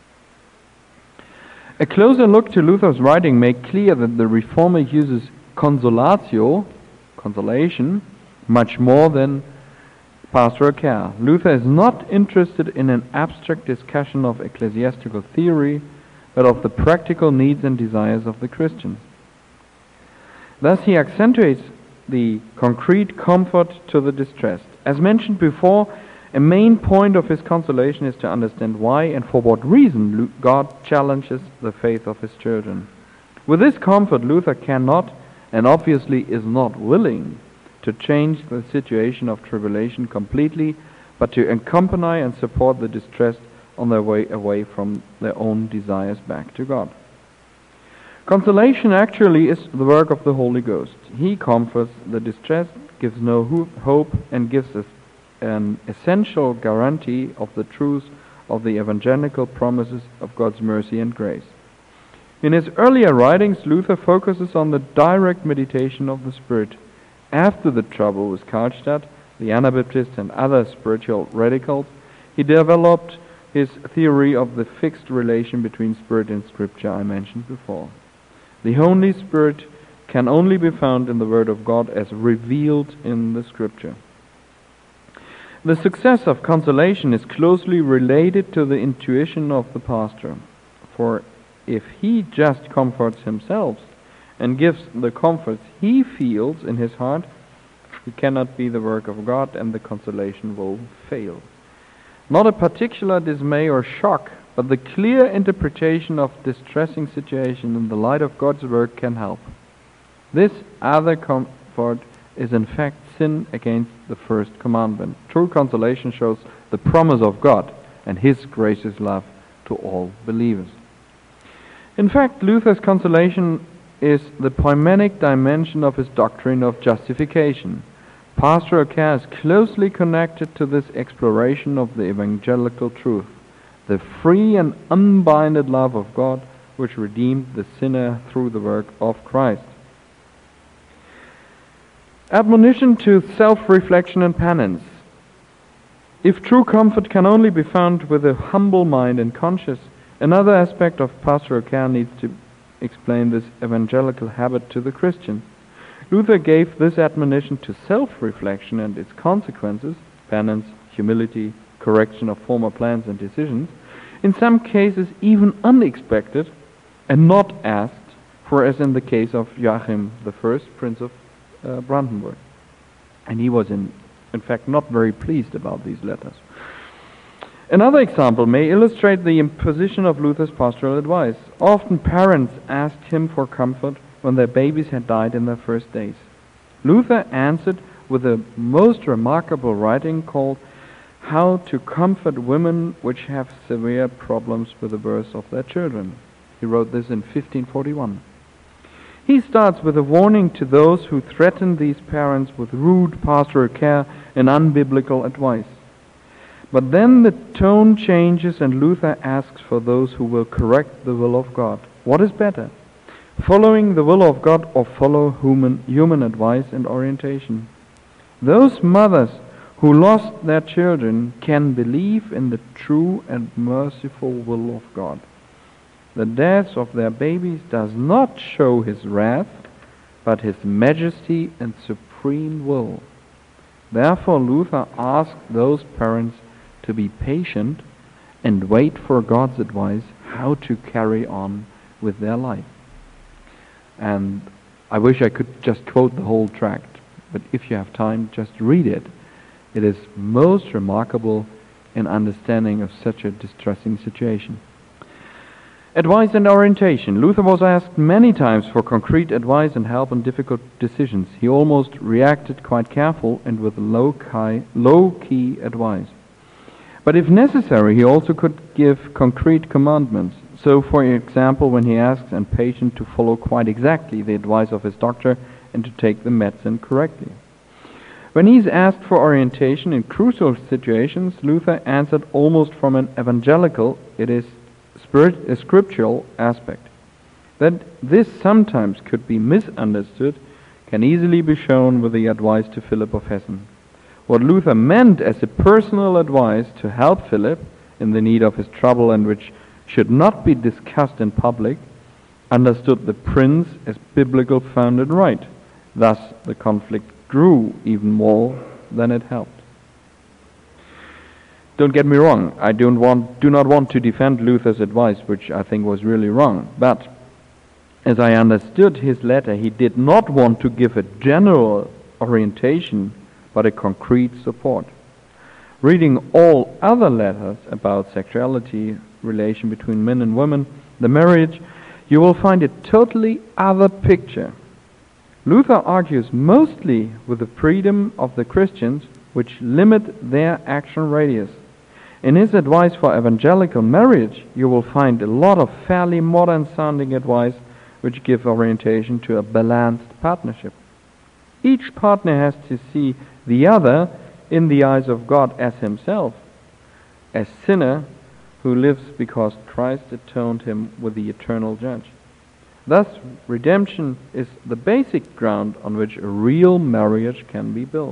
Speaker 2: A closer look to Luther's writing makes clear that the Reformer uses consolatio, consolation, much more than pastoral care. Luther is not interested in an abstract discussion of ecclesiastical theory, but of the practical needs and desires of the Christians. Thus he accentuates the concrete comfort to the distressed. As mentioned before, a main point of his consolation is to understand why and for what reason God challenges the faith of His children. With this comfort, Luther cannot and obviously is not willing to change the situation of tribulation completely, but to accompany and support the distressed on their way away from their own desires back to God. Consolation actually is the work of the Holy Ghost. He comforts the distressed, gives no ho- hope, and gives us an essential guarantee of the truth of the evangelical promises of God's mercy and grace. In his earlier writings, Luther focuses on the direct meditation of the Spirit. After the trouble with Karlstadt, the Anabaptists and other spiritual radicals, he developed his theory of the fixed relation between Spirit and Scripture I mentioned before. The Holy Spirit can only be found in the Word of God as revealed in the Scripture. The success of consolation is closely related to the intuition of the pastor, for if he just comforts himself and gives the comforts he feels in his heart, it cannot be the work of God, and the consolation will fail. Not a particular dismay or shock, but the clear interpretation of distressing situation in the light of God's work can help. This other comfort is in fact sin against the first commandment. True consolation shows the promise of God and His gracious love to all believers. In fact, Luther's consolation is the poimatic dimension of his doctrine of justification. Pastoral care is closely connected to this exploration of the evangelical truth, the free and unbounded love of God which redeemed the sinner through the work of Christ. Admonition to self-reflection and penance. If true comfort can only be found with a humble mind and conscience, another aspect of pastoral care needs to explain this evangelical habit to the Christian. Luther gave this admonition to self-reflection and its consequences, penance, humility, correction of former plans and decisions, in some cases even unexpected and not asked for, as in the case of Joachim the First, Prince of uh, Brandenburg. And he was in, in fact not very pleased about these letters. Another example may illustrate the imposition of Luther's pastoral advice. Often parents asked him for comfort when their babies had died in their first days. Luther answered with a most remarkable writing called How to Comfort Women Which Have Severe Problems with the Birth of Their Children. He wrote this in fifteen forty-one. He starts with a warning to those who threaten these parents with rude pastoral care and unbiblical advice. But then the tone changes and Luther asks for those who will correct the will of God. What is better? Following the will of God or follow human, human advice and orientation? Those mothers who lost their children can believe in the true and merciful will of God. The death of their babies does not show His wrath, but His majesty and supreme will. Therefore Luther asked those parents to be patient and wait for God's advice how to carry on with their life. And I wish I could just quote the whole tract, but if you have time, just read it. It is most remarkable in understanding of such a distressing situation. Advice and orientation. Luther was asked many times for concrete advice and help in difficult decisions. He almost reacted quite careful and with low-key, low-key advice. But if necessary, he also could give concrete commandments. So, for example, when he asks a patient to follow quite exactly the advice of his doctor and to take the medicine correctly. When he is asked for orientation in crucial situations, Luther answered almost from an evangelical, it is spirit, a scriptural aspect. That this sometimes could be misunderstood can easily be shown with the advice to Philip of Hessen. What Luther meant as a personal advice to help Philip in the need of his trouble and which should not be discussed in public, understood the prince as biblical founded right. Thus the conflict grew even more than it helped. Don't get me wrong, I don't want, do not want to defend Luther's advice, which I think was really wrong, but as I understood his letter, he did not want to give a general orientation, but a concrete support. Reading all other letters about sexuality, relation between men and women, the marriage, you will find a totally other picture. Luther argues mostly with the freedom of the Christians, which limit their action radius. In his advice for evangelical marriage, you will find a lot of fairly modern-sounding advice which give orientation to a balanced partnership. Each partner has to see the other in the eyes of God as himself, a sinner who lives because Christ atoned him with the eternal judge. Thus, redemption is the basic ground on which a real marriage can be built.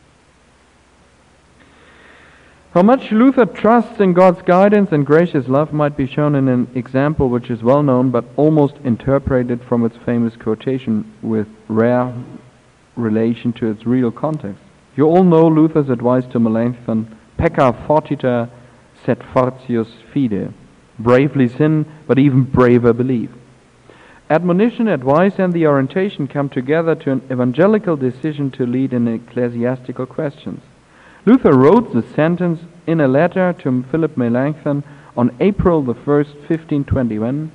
Speaker 2: How much Luther trusts in God's guidance and gracious love might be shown in an example which is well known but almost interpreted from its famous quotation with rare relation to its real context. You all know Luther's advice to Melanchthon, "Pecca fortiter sed fortius fide," bravely sin, but even braver believe. Admonition, advice, and the orientation come together to an evangelical decision to lead in ecclesiastical questions. Luther wrote the sentence in a letter to Philip Melanchthon on April the first, fifteen twenty-one,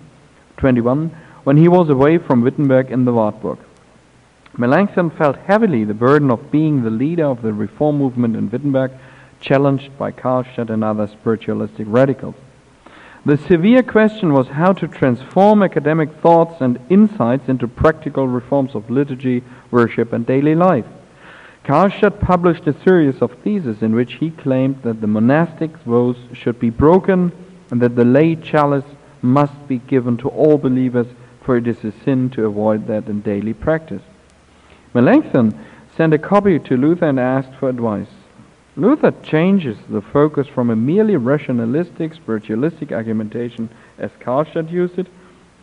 Speaker 2: when he was away from Wittenberg in the Wartburg. Melanchthon felt heavily the burden of being the leader of the reform movement in Wittenberg, challenged by Karlstadt and other spiritualistic radicals. The severe question was how to transform academic thoughts and insights into practical reforms of liturgy, worship, and daily life. Karlstadt published a series of theses in which he claimed that the monastic vows should be broken and that the lay chalice must be given to all believers, for it is a sin to avoid that in daily practice. Melanchthon sent a copy to Luther and asked for advice. Luther changes the focus from a merely rationalistic, spiritualistic argumentation, as Karlstadt used it,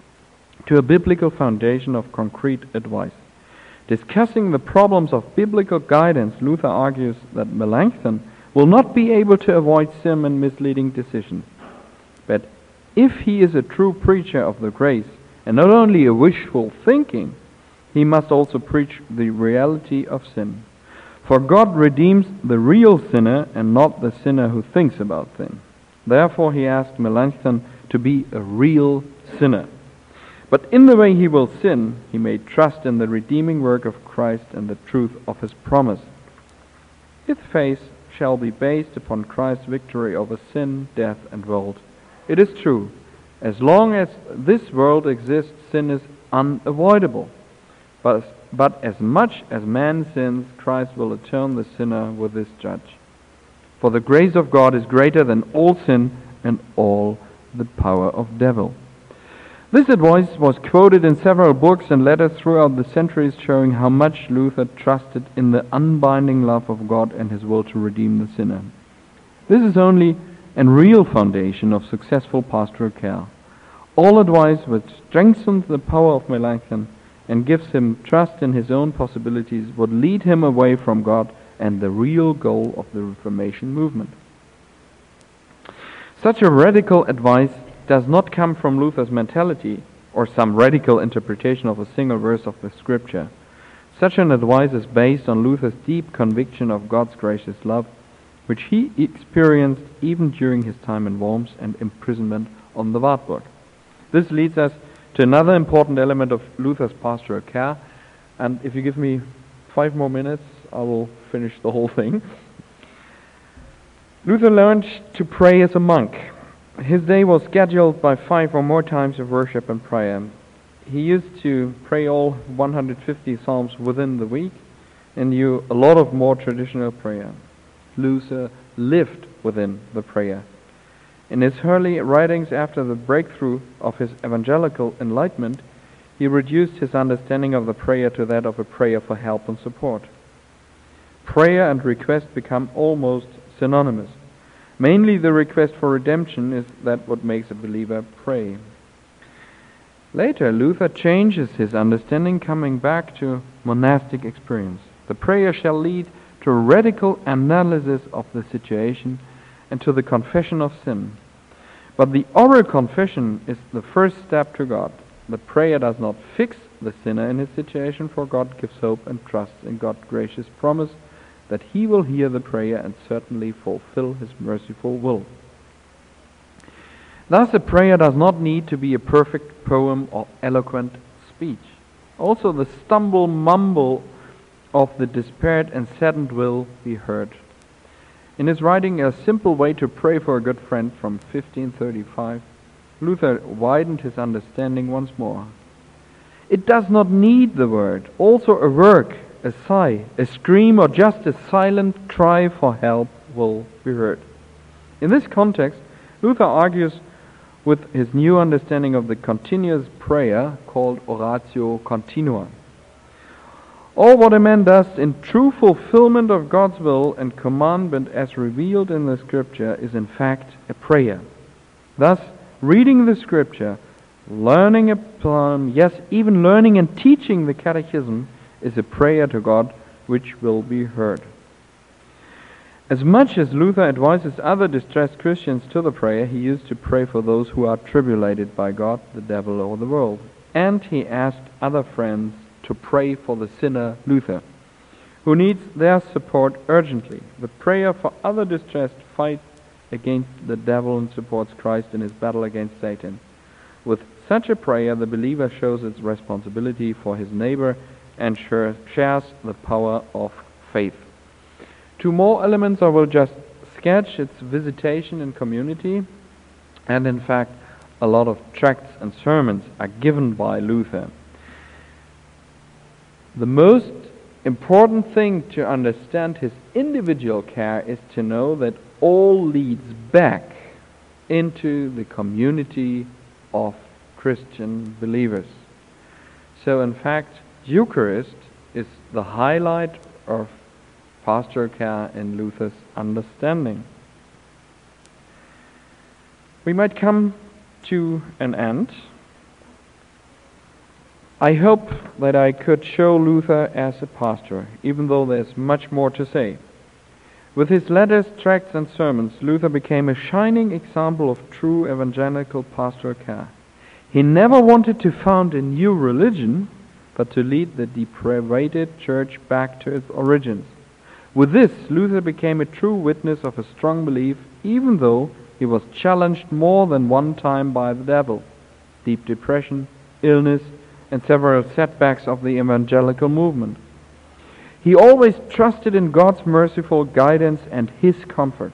Speaker 2: to a biblical foundation of concrete advice. Discussing the problems of biblical guidance, Luther argues that Melanchthon will not be able to avoid sin and misleading decisions. But if he is a true preacher of the grace, and not only a wishful thinking, he must also preach the reality of sin. For God redeems the real sinner and not the sinner who thinks about sin. Therefore he asked Melanchthon to be a real sinner. But in the way he will sin, he may trust in the redeeming work of Christ and the truth of his promise. His faith shall be based upon Christ's victory over sin, death, and world. It is true, as long as this world exists, sin is unavoidable. But, but as much as man sins, Christ will atone the sinner with his judge. For the grace of God is greater than all sin and all the power of devil. This advice was quoted in several books and letters throughout the centuries, showing how much Luther trusted in the unbinding love of God and his will to redeem the sinner. This is only a real foundation of successful pastoral care. All advice which strengthens the power of Melanchthon and gives him trust in his own possibilities would lead him away from God and the real goal of the Reformation movement. Such a radical advice does not come from Luther's mentality or some radical interpretation of a single verse of the Scripture. Such an advice is based on Luther's deep conviction of God's gracious love, which he experienced even during his time in Worms and imprisonment on the Wartburg. This leads us to another important element of Luther's pastoral care, and if you give me five more minutes, I will finish the whole thing. Luther learned to pray as a monk. His day was scheduled by five or more times of worship and prayer. He used to pray all one hundred fifty psalms within the week and knew a lot of more traditional prayer. Luther lived within the prayer. In his early writings after the breakthrough of his evangelical enlightenment, he reduced his understanding of the prayer to that of a prayer for help and support. Prayer and request become almost synonymous. Mainly the request for redemption is that what makes a believer pray. Later, Luther changes his understanding, coming back to monastic experience. The prayer shall lead to a radical analysis of the situation and to the confession of sin. But the oral confession is the first step to God. The prayer does not fix the sinner in his situation, for God gives hope and trust in God's gracious promise that he will hear the prayer and certainly fulfill his merciful will. Thus, a prayer does not need to be a perfect poem or eloquent speech. Also the stumble mumble of the despaired and saddened will be heard. In his writing A Simple Way to Pray for a Good Friend from fifteen thirty-five, Luther widened his understanding once more. It does not need the word. Also a work, a sigh, a scream, or just a silent cry for help will be heard. In this context, Luther argues with his new understanding of the continuous prayer called oratio continua. All what a man does in true fulfillment of God's will and commandment as revealed in the Scripture is in fact a prayer. Thus, reading the Scripture, learning a psalm, yes, even learning and teaching the catechism is a prayer to God which will be heard. As much as Luther advises other distressed Christians to the prayer, he used to pray for those who are tribulated by God, the devil, or the world. And he asked other friends to pray for the sinner Luther, who needs their support urgently. The prayer for other distressed fights against the devil and supports Christ in his battle against Satan. With such a prayer, the believer shows its responsibility for his neighbor and shares the power of faith. Two more elements I will just sketch. It's visitation in community, and in fact a lot of tracts and sermons are given by Luther. The most important thing to understand his individual care is to know that all leads back into the community of Christian believers. So in fact, Eucharist is the highlight of pastoral care in Luther's understanding. We might come to an end. I hope that I could show Luther as a pastor, even though there's much more to say. With his letters, tracts, and sermons, Luther became a shining example of true evangelical pastoral care. He never wanted to found a new religion, but to lead the depraved church back to its origins. With this, Luther became a true witness of a strong belief, even though he was challenged more than one time by the devil, deep depression, illness, and several setbacks of the evangelical movement. He always trusted in God's merciful guidance and his comfort.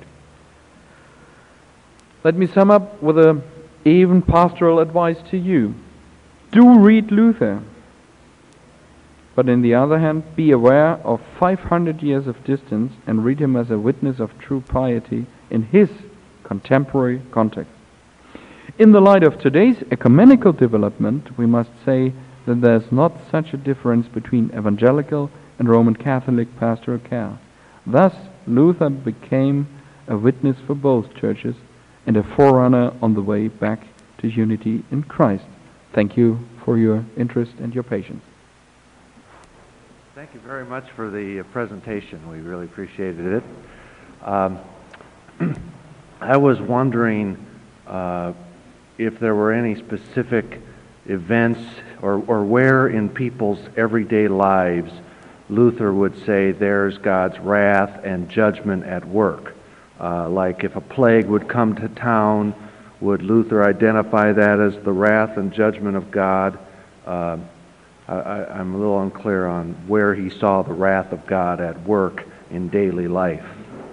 Speaker 2: Let me sum up with a even pastoral advice to you. Do read Luther. But on the other hand, be aware of five hundred years of distance and read him as a witness of true piety in his contemporary context. In the light of today's ecumenical development, we must say that there is not such a difference between evangelical and Roman Catholic pastoral care. Thus, Luther became a witness for both churches and a forerunner on the way back to unity in Christ. Thank you for your interest and your patience.
Speaker 3: Thank you very much for the uh, presentation. We really appreciated it. Um, I was wondering uh, if there were any specific events or, or where in people's everyday lives Luther would say there's God's wrath and judgment at work. Uh, like if a plague would come to town, would Luther identify that as the wrath and judgment of God? Uh, I, I'm a little unclear on where he saw the wrath of God at work in daily life.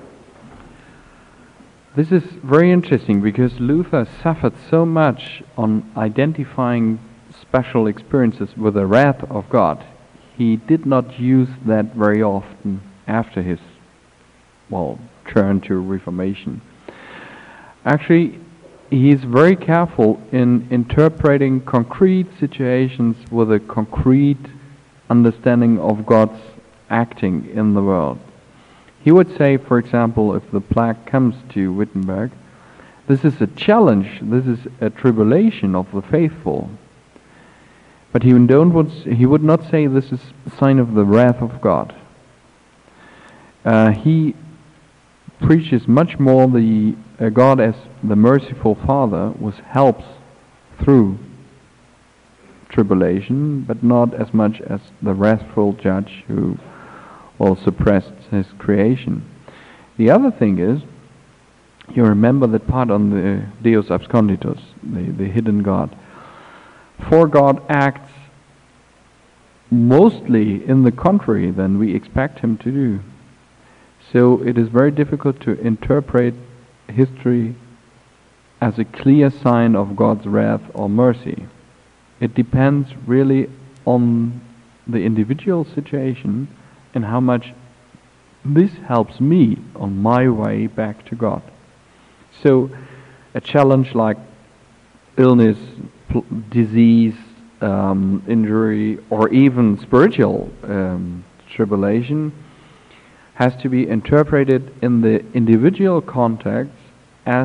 Speaker 2: This is very interesting because Luther suffered so much on identifying special experiences with the wrath of God. He did not use that very often after his, well, turn to Reformation. Actually, he is very careful in interpreting concrete situations with a concrete understanding of God's acting in the world. He would say, for example, if the plague comes to Wittenberg, this is a challenge, this is a tribulation of the faithful. But he, don't would, he would not say this is a sign of the wrath of God. Uh, he preaches much more the uh, God as the merciful Father, which helps through tribulation, but not as much as the wrathful judge who well suppressed his creation. The other thing is, you remember that part on the Deus Absconditus, the, the hidden God. For God acts mostly in the contrary than we expect him to do. So it is very difficult to interpret history as a clear sign of God's wrath or mercy. It depends really on the individual situation and how much this helps me on my way back to God. So a challenge like illness, pl- disease, um, injury, or even spiritual um, tribulation has to be interpreted in the individual context as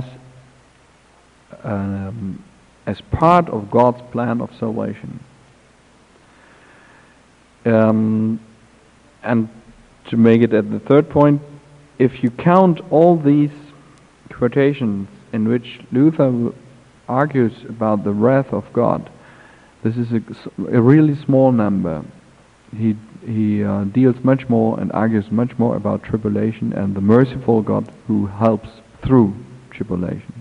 Speaker 2: um, as part of God's plan of salvation. Um, and to make it at the third point, if you count all these quotations in which Luther argues about the wrath of God, this is a, a really small number. He he uh, deals much more and argues much more about tribulation and the merciful God who helps through tribulation.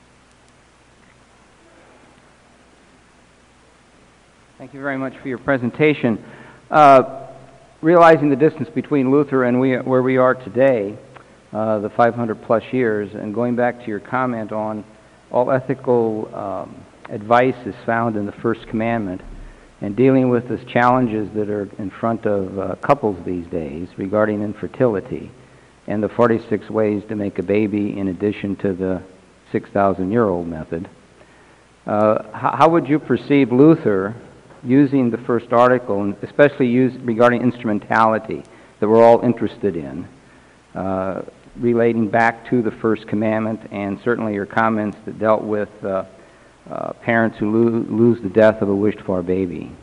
Speaker 4: Thank you very much for your presentation. Uh, realizing the distance between Luther and we, where we are today, uh, the five hundred plus years, and going back to your comment on all ethical um, advice is found in the first commandment, and dealing with the challenges that are in front of uh, couples these days regarding infertility, and the forty-six ways to make a baby in addition to the six thousand year old method. Uh, how, how would you perceive Luther using the first article, and especially use, regarding instrumentality that we're all interested in, uh, relating back to the first commandment, and certainly your comments that dealt with uh, uh, parents who lo- lose the death of a wished-for baby?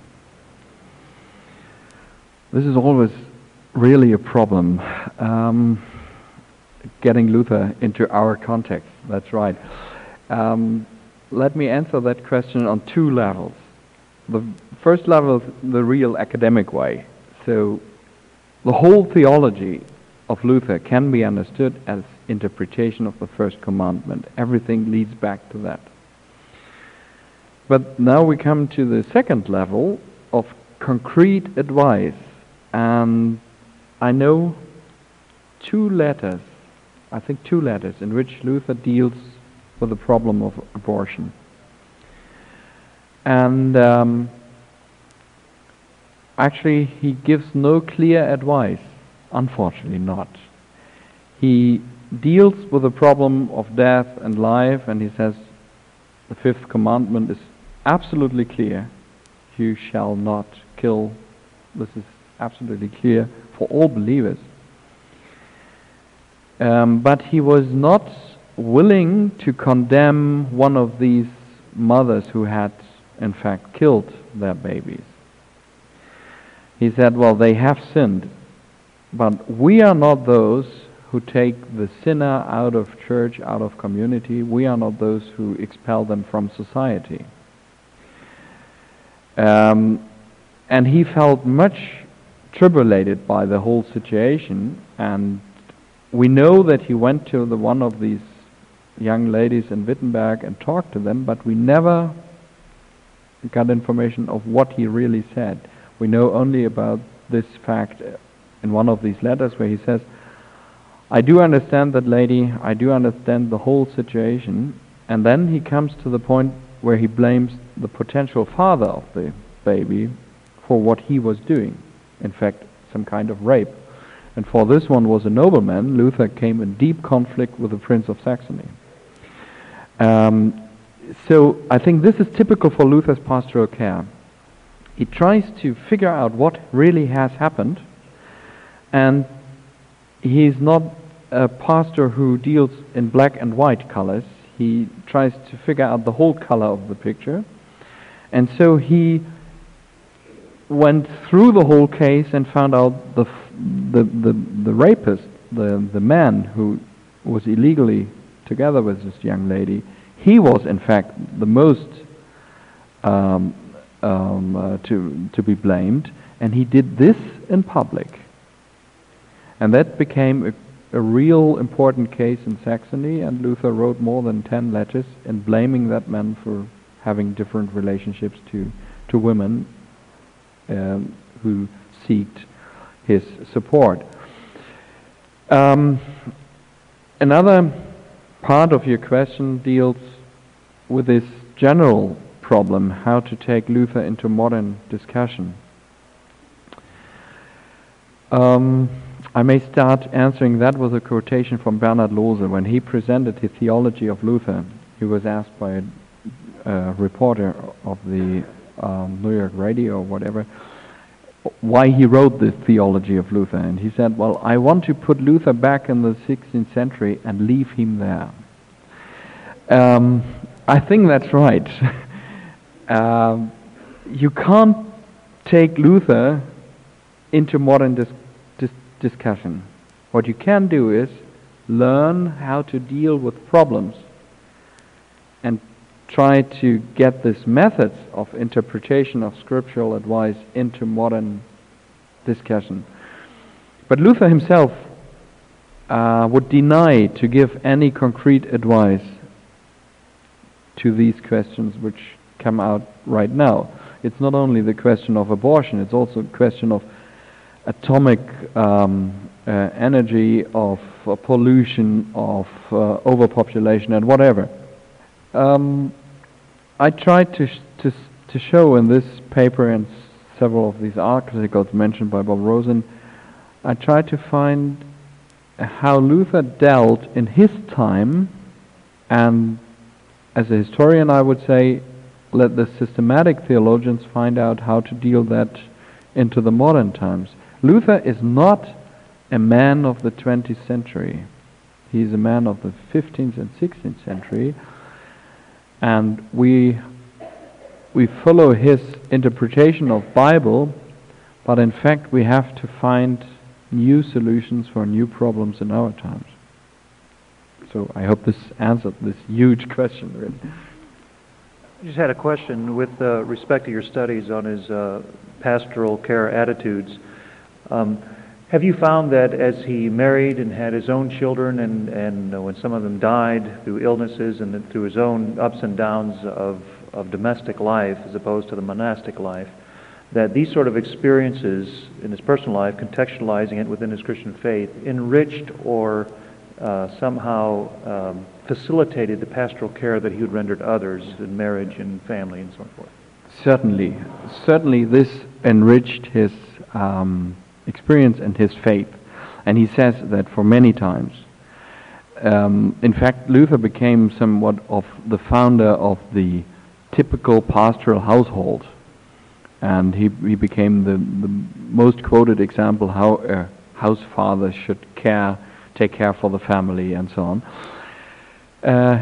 Speaker 2: This is always really a problem, um, getting Luther into our context. That's right. Um, let me answer that question on two levels. The first level is the real academic way. So the whole theology of Luther can be understood as interpretation of the first commandment. Everything leads back to that. But now we come to the second level of concrete advice. And I know two letters, I think two letters, in which Luther deals with the problem of abortion. And um, actually, he gives no clear advice, unfortunately not. He deals with the problem of death and life, and he says the fifth commandment is absolutely clear. You shall not kill. This is absolutely clear for all believers. Um, but he was not willing to condemn one of these mothers who had in fact killed their babies. He said, well, they have sinned, but we are not those who take the sinner out of church, out of community. We are not those who expel them from society. Um, and he felt much tribulated by the whole situation, and we know that he went to the one of these young ladies in Wittenberg and talked to them, but we never got information of what he really said. We know only about this fact in one of these letters where he says, I do understand that lady, I do understand the whole situation, and then he comes to the point where he blames the potential father of the baby for what he was doing. In fact, some kind of rape. And for this one was a nobleman. Luther came in deep conflict with the Prince of Saxony. Um, So I think this is typical for Luther's pastoral care. He tries to figure out what really has happened, and he's not a pastor who deals in black and white colors. He tries to figure out the whole color of the picture. And so he went through the whole case and found out the the the, the rapist, the, the man who was illegally together with this young lady, he was, in fact, the most um, um, uh, to to be blamed, and he did this in public. And that became a, a real important case in Saxony, and Luther wrote more than ten letters in blaming that man for having different relationships to, to women, um, who seeked his support. Um, another part of your question deals with this general problem, how to take Luther into modern discussion. Um, I may start answering that with a quotation from Bernhard Lohse. When he presented his theology of Luther, he was asked by a, a reporter of the um, New York Radio or whatever why he wrote the theology of Luther, and he said, well, I want to put Luther back in the sixteenth century and leave him there. Um, I think that's right. um, you can't take Luther into modern dis dis discussion. What you can do is learn how to deal with problems and try to get these methods of interpretation of scriptural advice into modern discussion. But Luther himself uh, would deny to give any concrete advice to these questions which come out right now. It's not only the question of abortion, it's also a question of atomic um, uh, energy, of uh, pollution, of uh, overpopulation, and whatever. Um, I tried to, sh to, to show in this paper and several of these articles mentioned by Bob Rosen, I tried to find how Luther dealt in his time, and as a historian I would say, let the systematic theologians find out how to deal that into the modern times. Luther is not a man of the twentieth century. He is a man of the fifteenth and sixteenth century, and we we follow his interpretation of Bible, but in fact we have to find new solutions for new problems in our times. So I hope this answered this huge question, really.
Speaker 5: I just had a question with uh, respect to your studies on his uh, pastoral care attitudes. Um, have you found that as he married and had his own children, and, and uh, when some of them died through illnesses and then through his own ups and downs of, of domestic life as opposed to the monastic life, that these sort of experiences in his personal life, contextualizing it within his Christian faith, enriched or uh, somehow um, facilitated the pastoral care that he would render to others in marriage and family and so forth?
Speaker 2: Certainly. Certainly this enriched his um, experience and his faith. And he says that for many times. Um, in fact, Luther became somewhat of the founder of the typical pastoral household. And he, he became the, the most quoted example how a house father should care, take care for the family and so on. Uh,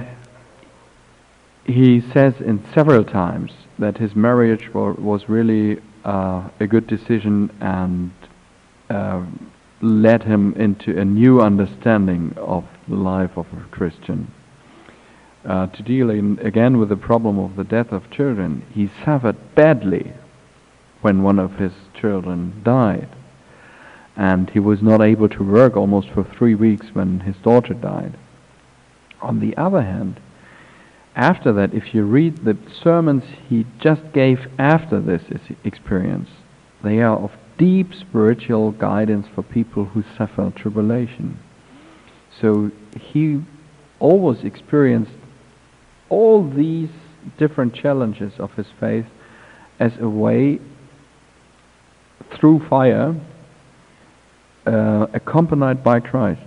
Speaker 2: he says in several times that his marriage wa was really uh, a good decision and uh, led him into a new understanding of the life of a Christian. Uh, to deal in, again with the problem of the death of children, he suffered badly when one of his children died, and he was not able to work almost for three weeks when his daughter died. On the other hand, after that, if you read the sermons he just gave after this experience, they are of deep spiritual guidance for people who suffer tribulation. So he always experienced all these different challenges of his faith as a way through fire, uh, accompanied by Christ.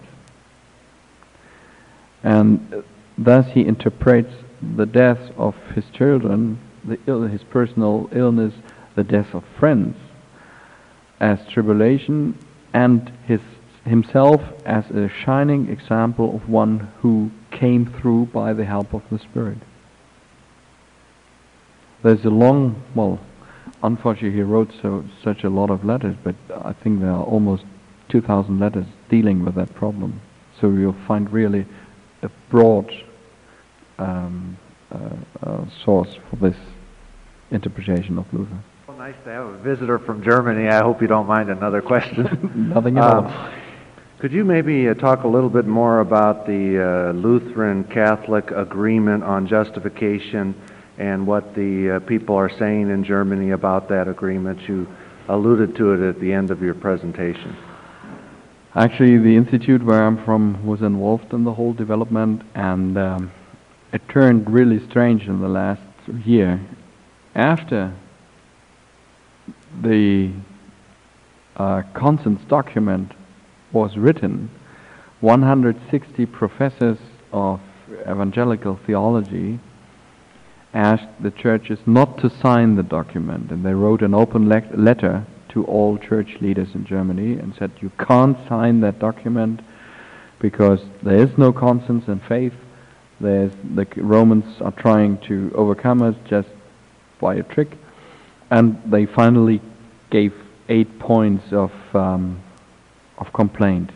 Speaker 2: And uh, thus he interprets the death of his children, the Ill, his personal illness, the death of friends, as tribulation, and his himself as a shining example of one who came through by the help of the Spirit. There's a long, well, unfortunately he wrote so such a lot of letters, but I think there are almost two thousand letters dealing with that problem. So you'll find really a broad um, uh, uh, source for this interpretation of Luther.
Speaker 3: Well, nice to have a visitor from Germany. I hope you don't mind another question.
Speaker 2: Nothing at
Speaker 3: um,
Speaker 2: all.
Speaker 3: Could you maybe uh, talk a little bit more about the uh, Lutheran Catholic agreement on justification and what the uh, people are saying in Germany about that agreement? You alluded to it at the end of your presentation.
Speaker 2: Actually, the institute where I'm from was involved in the whole development, and um, it turned really strange in the last year. After the uh, consens document was written, one hundred sixty professors of evangelical theology asked the churches not to sign the document, and they wrote an open le letter to all church leaders in Germany and said, you can't sign that document because there is no consens in faith. There's, the Romans are trying to overcome us just by a trick. And they finally gave eight points of, um, of complaint.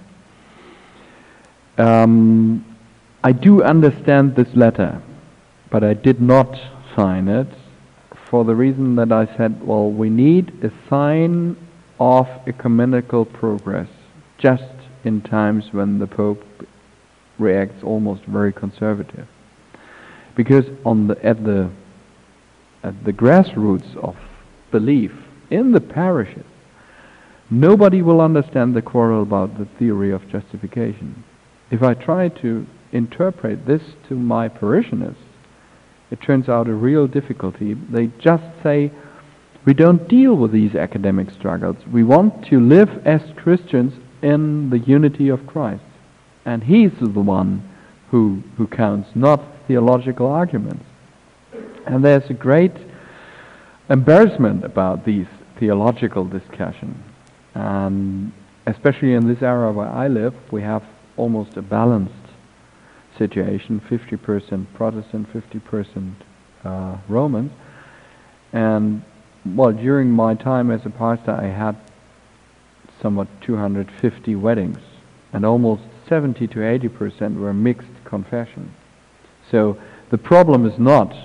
Speaker 2: Um, I do understand this letter, but I did not sign it for the reason that I said, well, we need a sign of ecumenical progress just in times when the Pope reacts almost very conservative. Because on the at the at the grassroots of belief in the parishes, nobody will understand the quarrel about the theory of justification. If I try to interpret this to my parishioners, it turns out a real difficulty. They just say, we don't deal with these academic struggles. We want to live as Christians in the unity of Christ. And He's the one who, who counts, not theological arguments. And there's a great embarrassment about these theological discussions. And especially in this era where I live, we have almost a balanced situation, fifty percent Protestant, fifty percent uh, Romans. And, well, during my time as a pastor, I had somewhat two hundred fifty weddings, and almost seventy to eighty percent were mixed confession. So the problem is not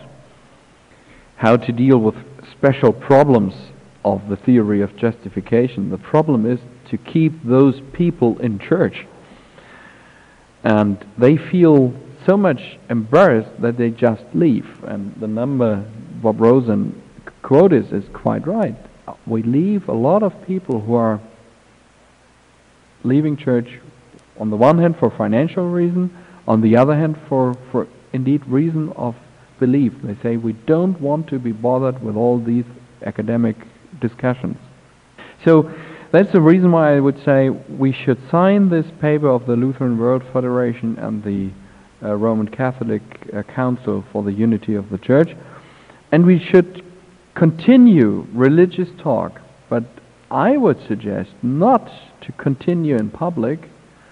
Speaker 2: how to deal with special problems of the theory of justification. The problem is to keep those people in church. And they feel so much embarrassed that they just leave. And the number Bob Rosen quoted is quite right. We leave a lot of people who are leaving church on the one hand for financial reason, on the other hand for, for indeed reason of belief. They say we don't want to be bothered with all these academic discussions. So that's the reason why I would say we should sign this paper of the Lutheran World Federation and the uh, Roman Catholic uh, Council for the Unity of the Church, and we should continue religious talk, but I would suggest not to continue in public,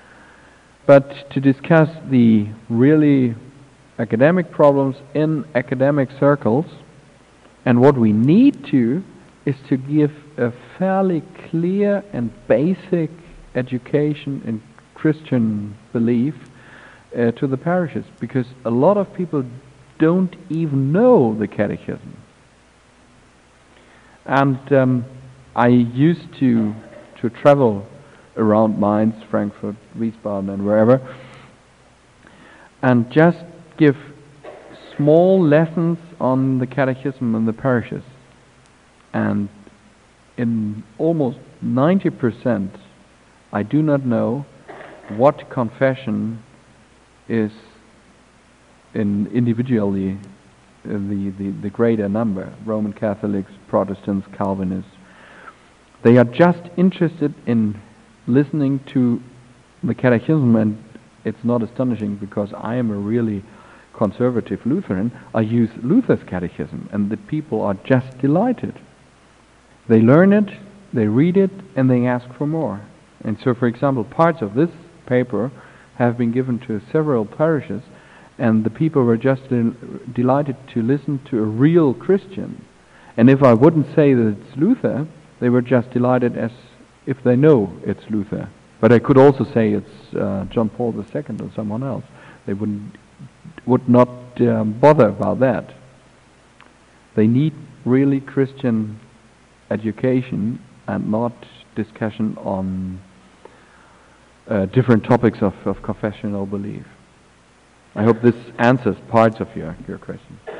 Speaker 2: but to discuss the really academic problems in academic circles. And what we need to is to give a fairly clear and basic education in Christian belief uh, to the parishes, because a lot of people don't even know the catechism. And um, I used to to travel around Mainz, Frankfurt, Wiesbaden, and wherever, and just give small lessons on the catechism in the parishes. And in almost ninety percent, I do not know what confession is in individually uh, the, the, the greater number, Roman Catholics, Protestants, Calvinists. They are just interested in listening to the catechism, and it's not astonishing because I am a really conservative Lutheran. I use Luther's catechism, and the people are just delighted. They learn it, they read it, and they ask for more. And so, for example, parts of this paper have been given to several parishes, and the people were just del delighted to listen to a real Christian. And if I wouldn't say that it's Luther, they were just delighted as if they know it's Luther. But I could also say it's uh, John Paul the Second or someone else. They wouldn't, would not um, bother about that. They need really Christian education and not discussion on uh, different topics of, of confessional belief. I hope this answers parts of your, your question.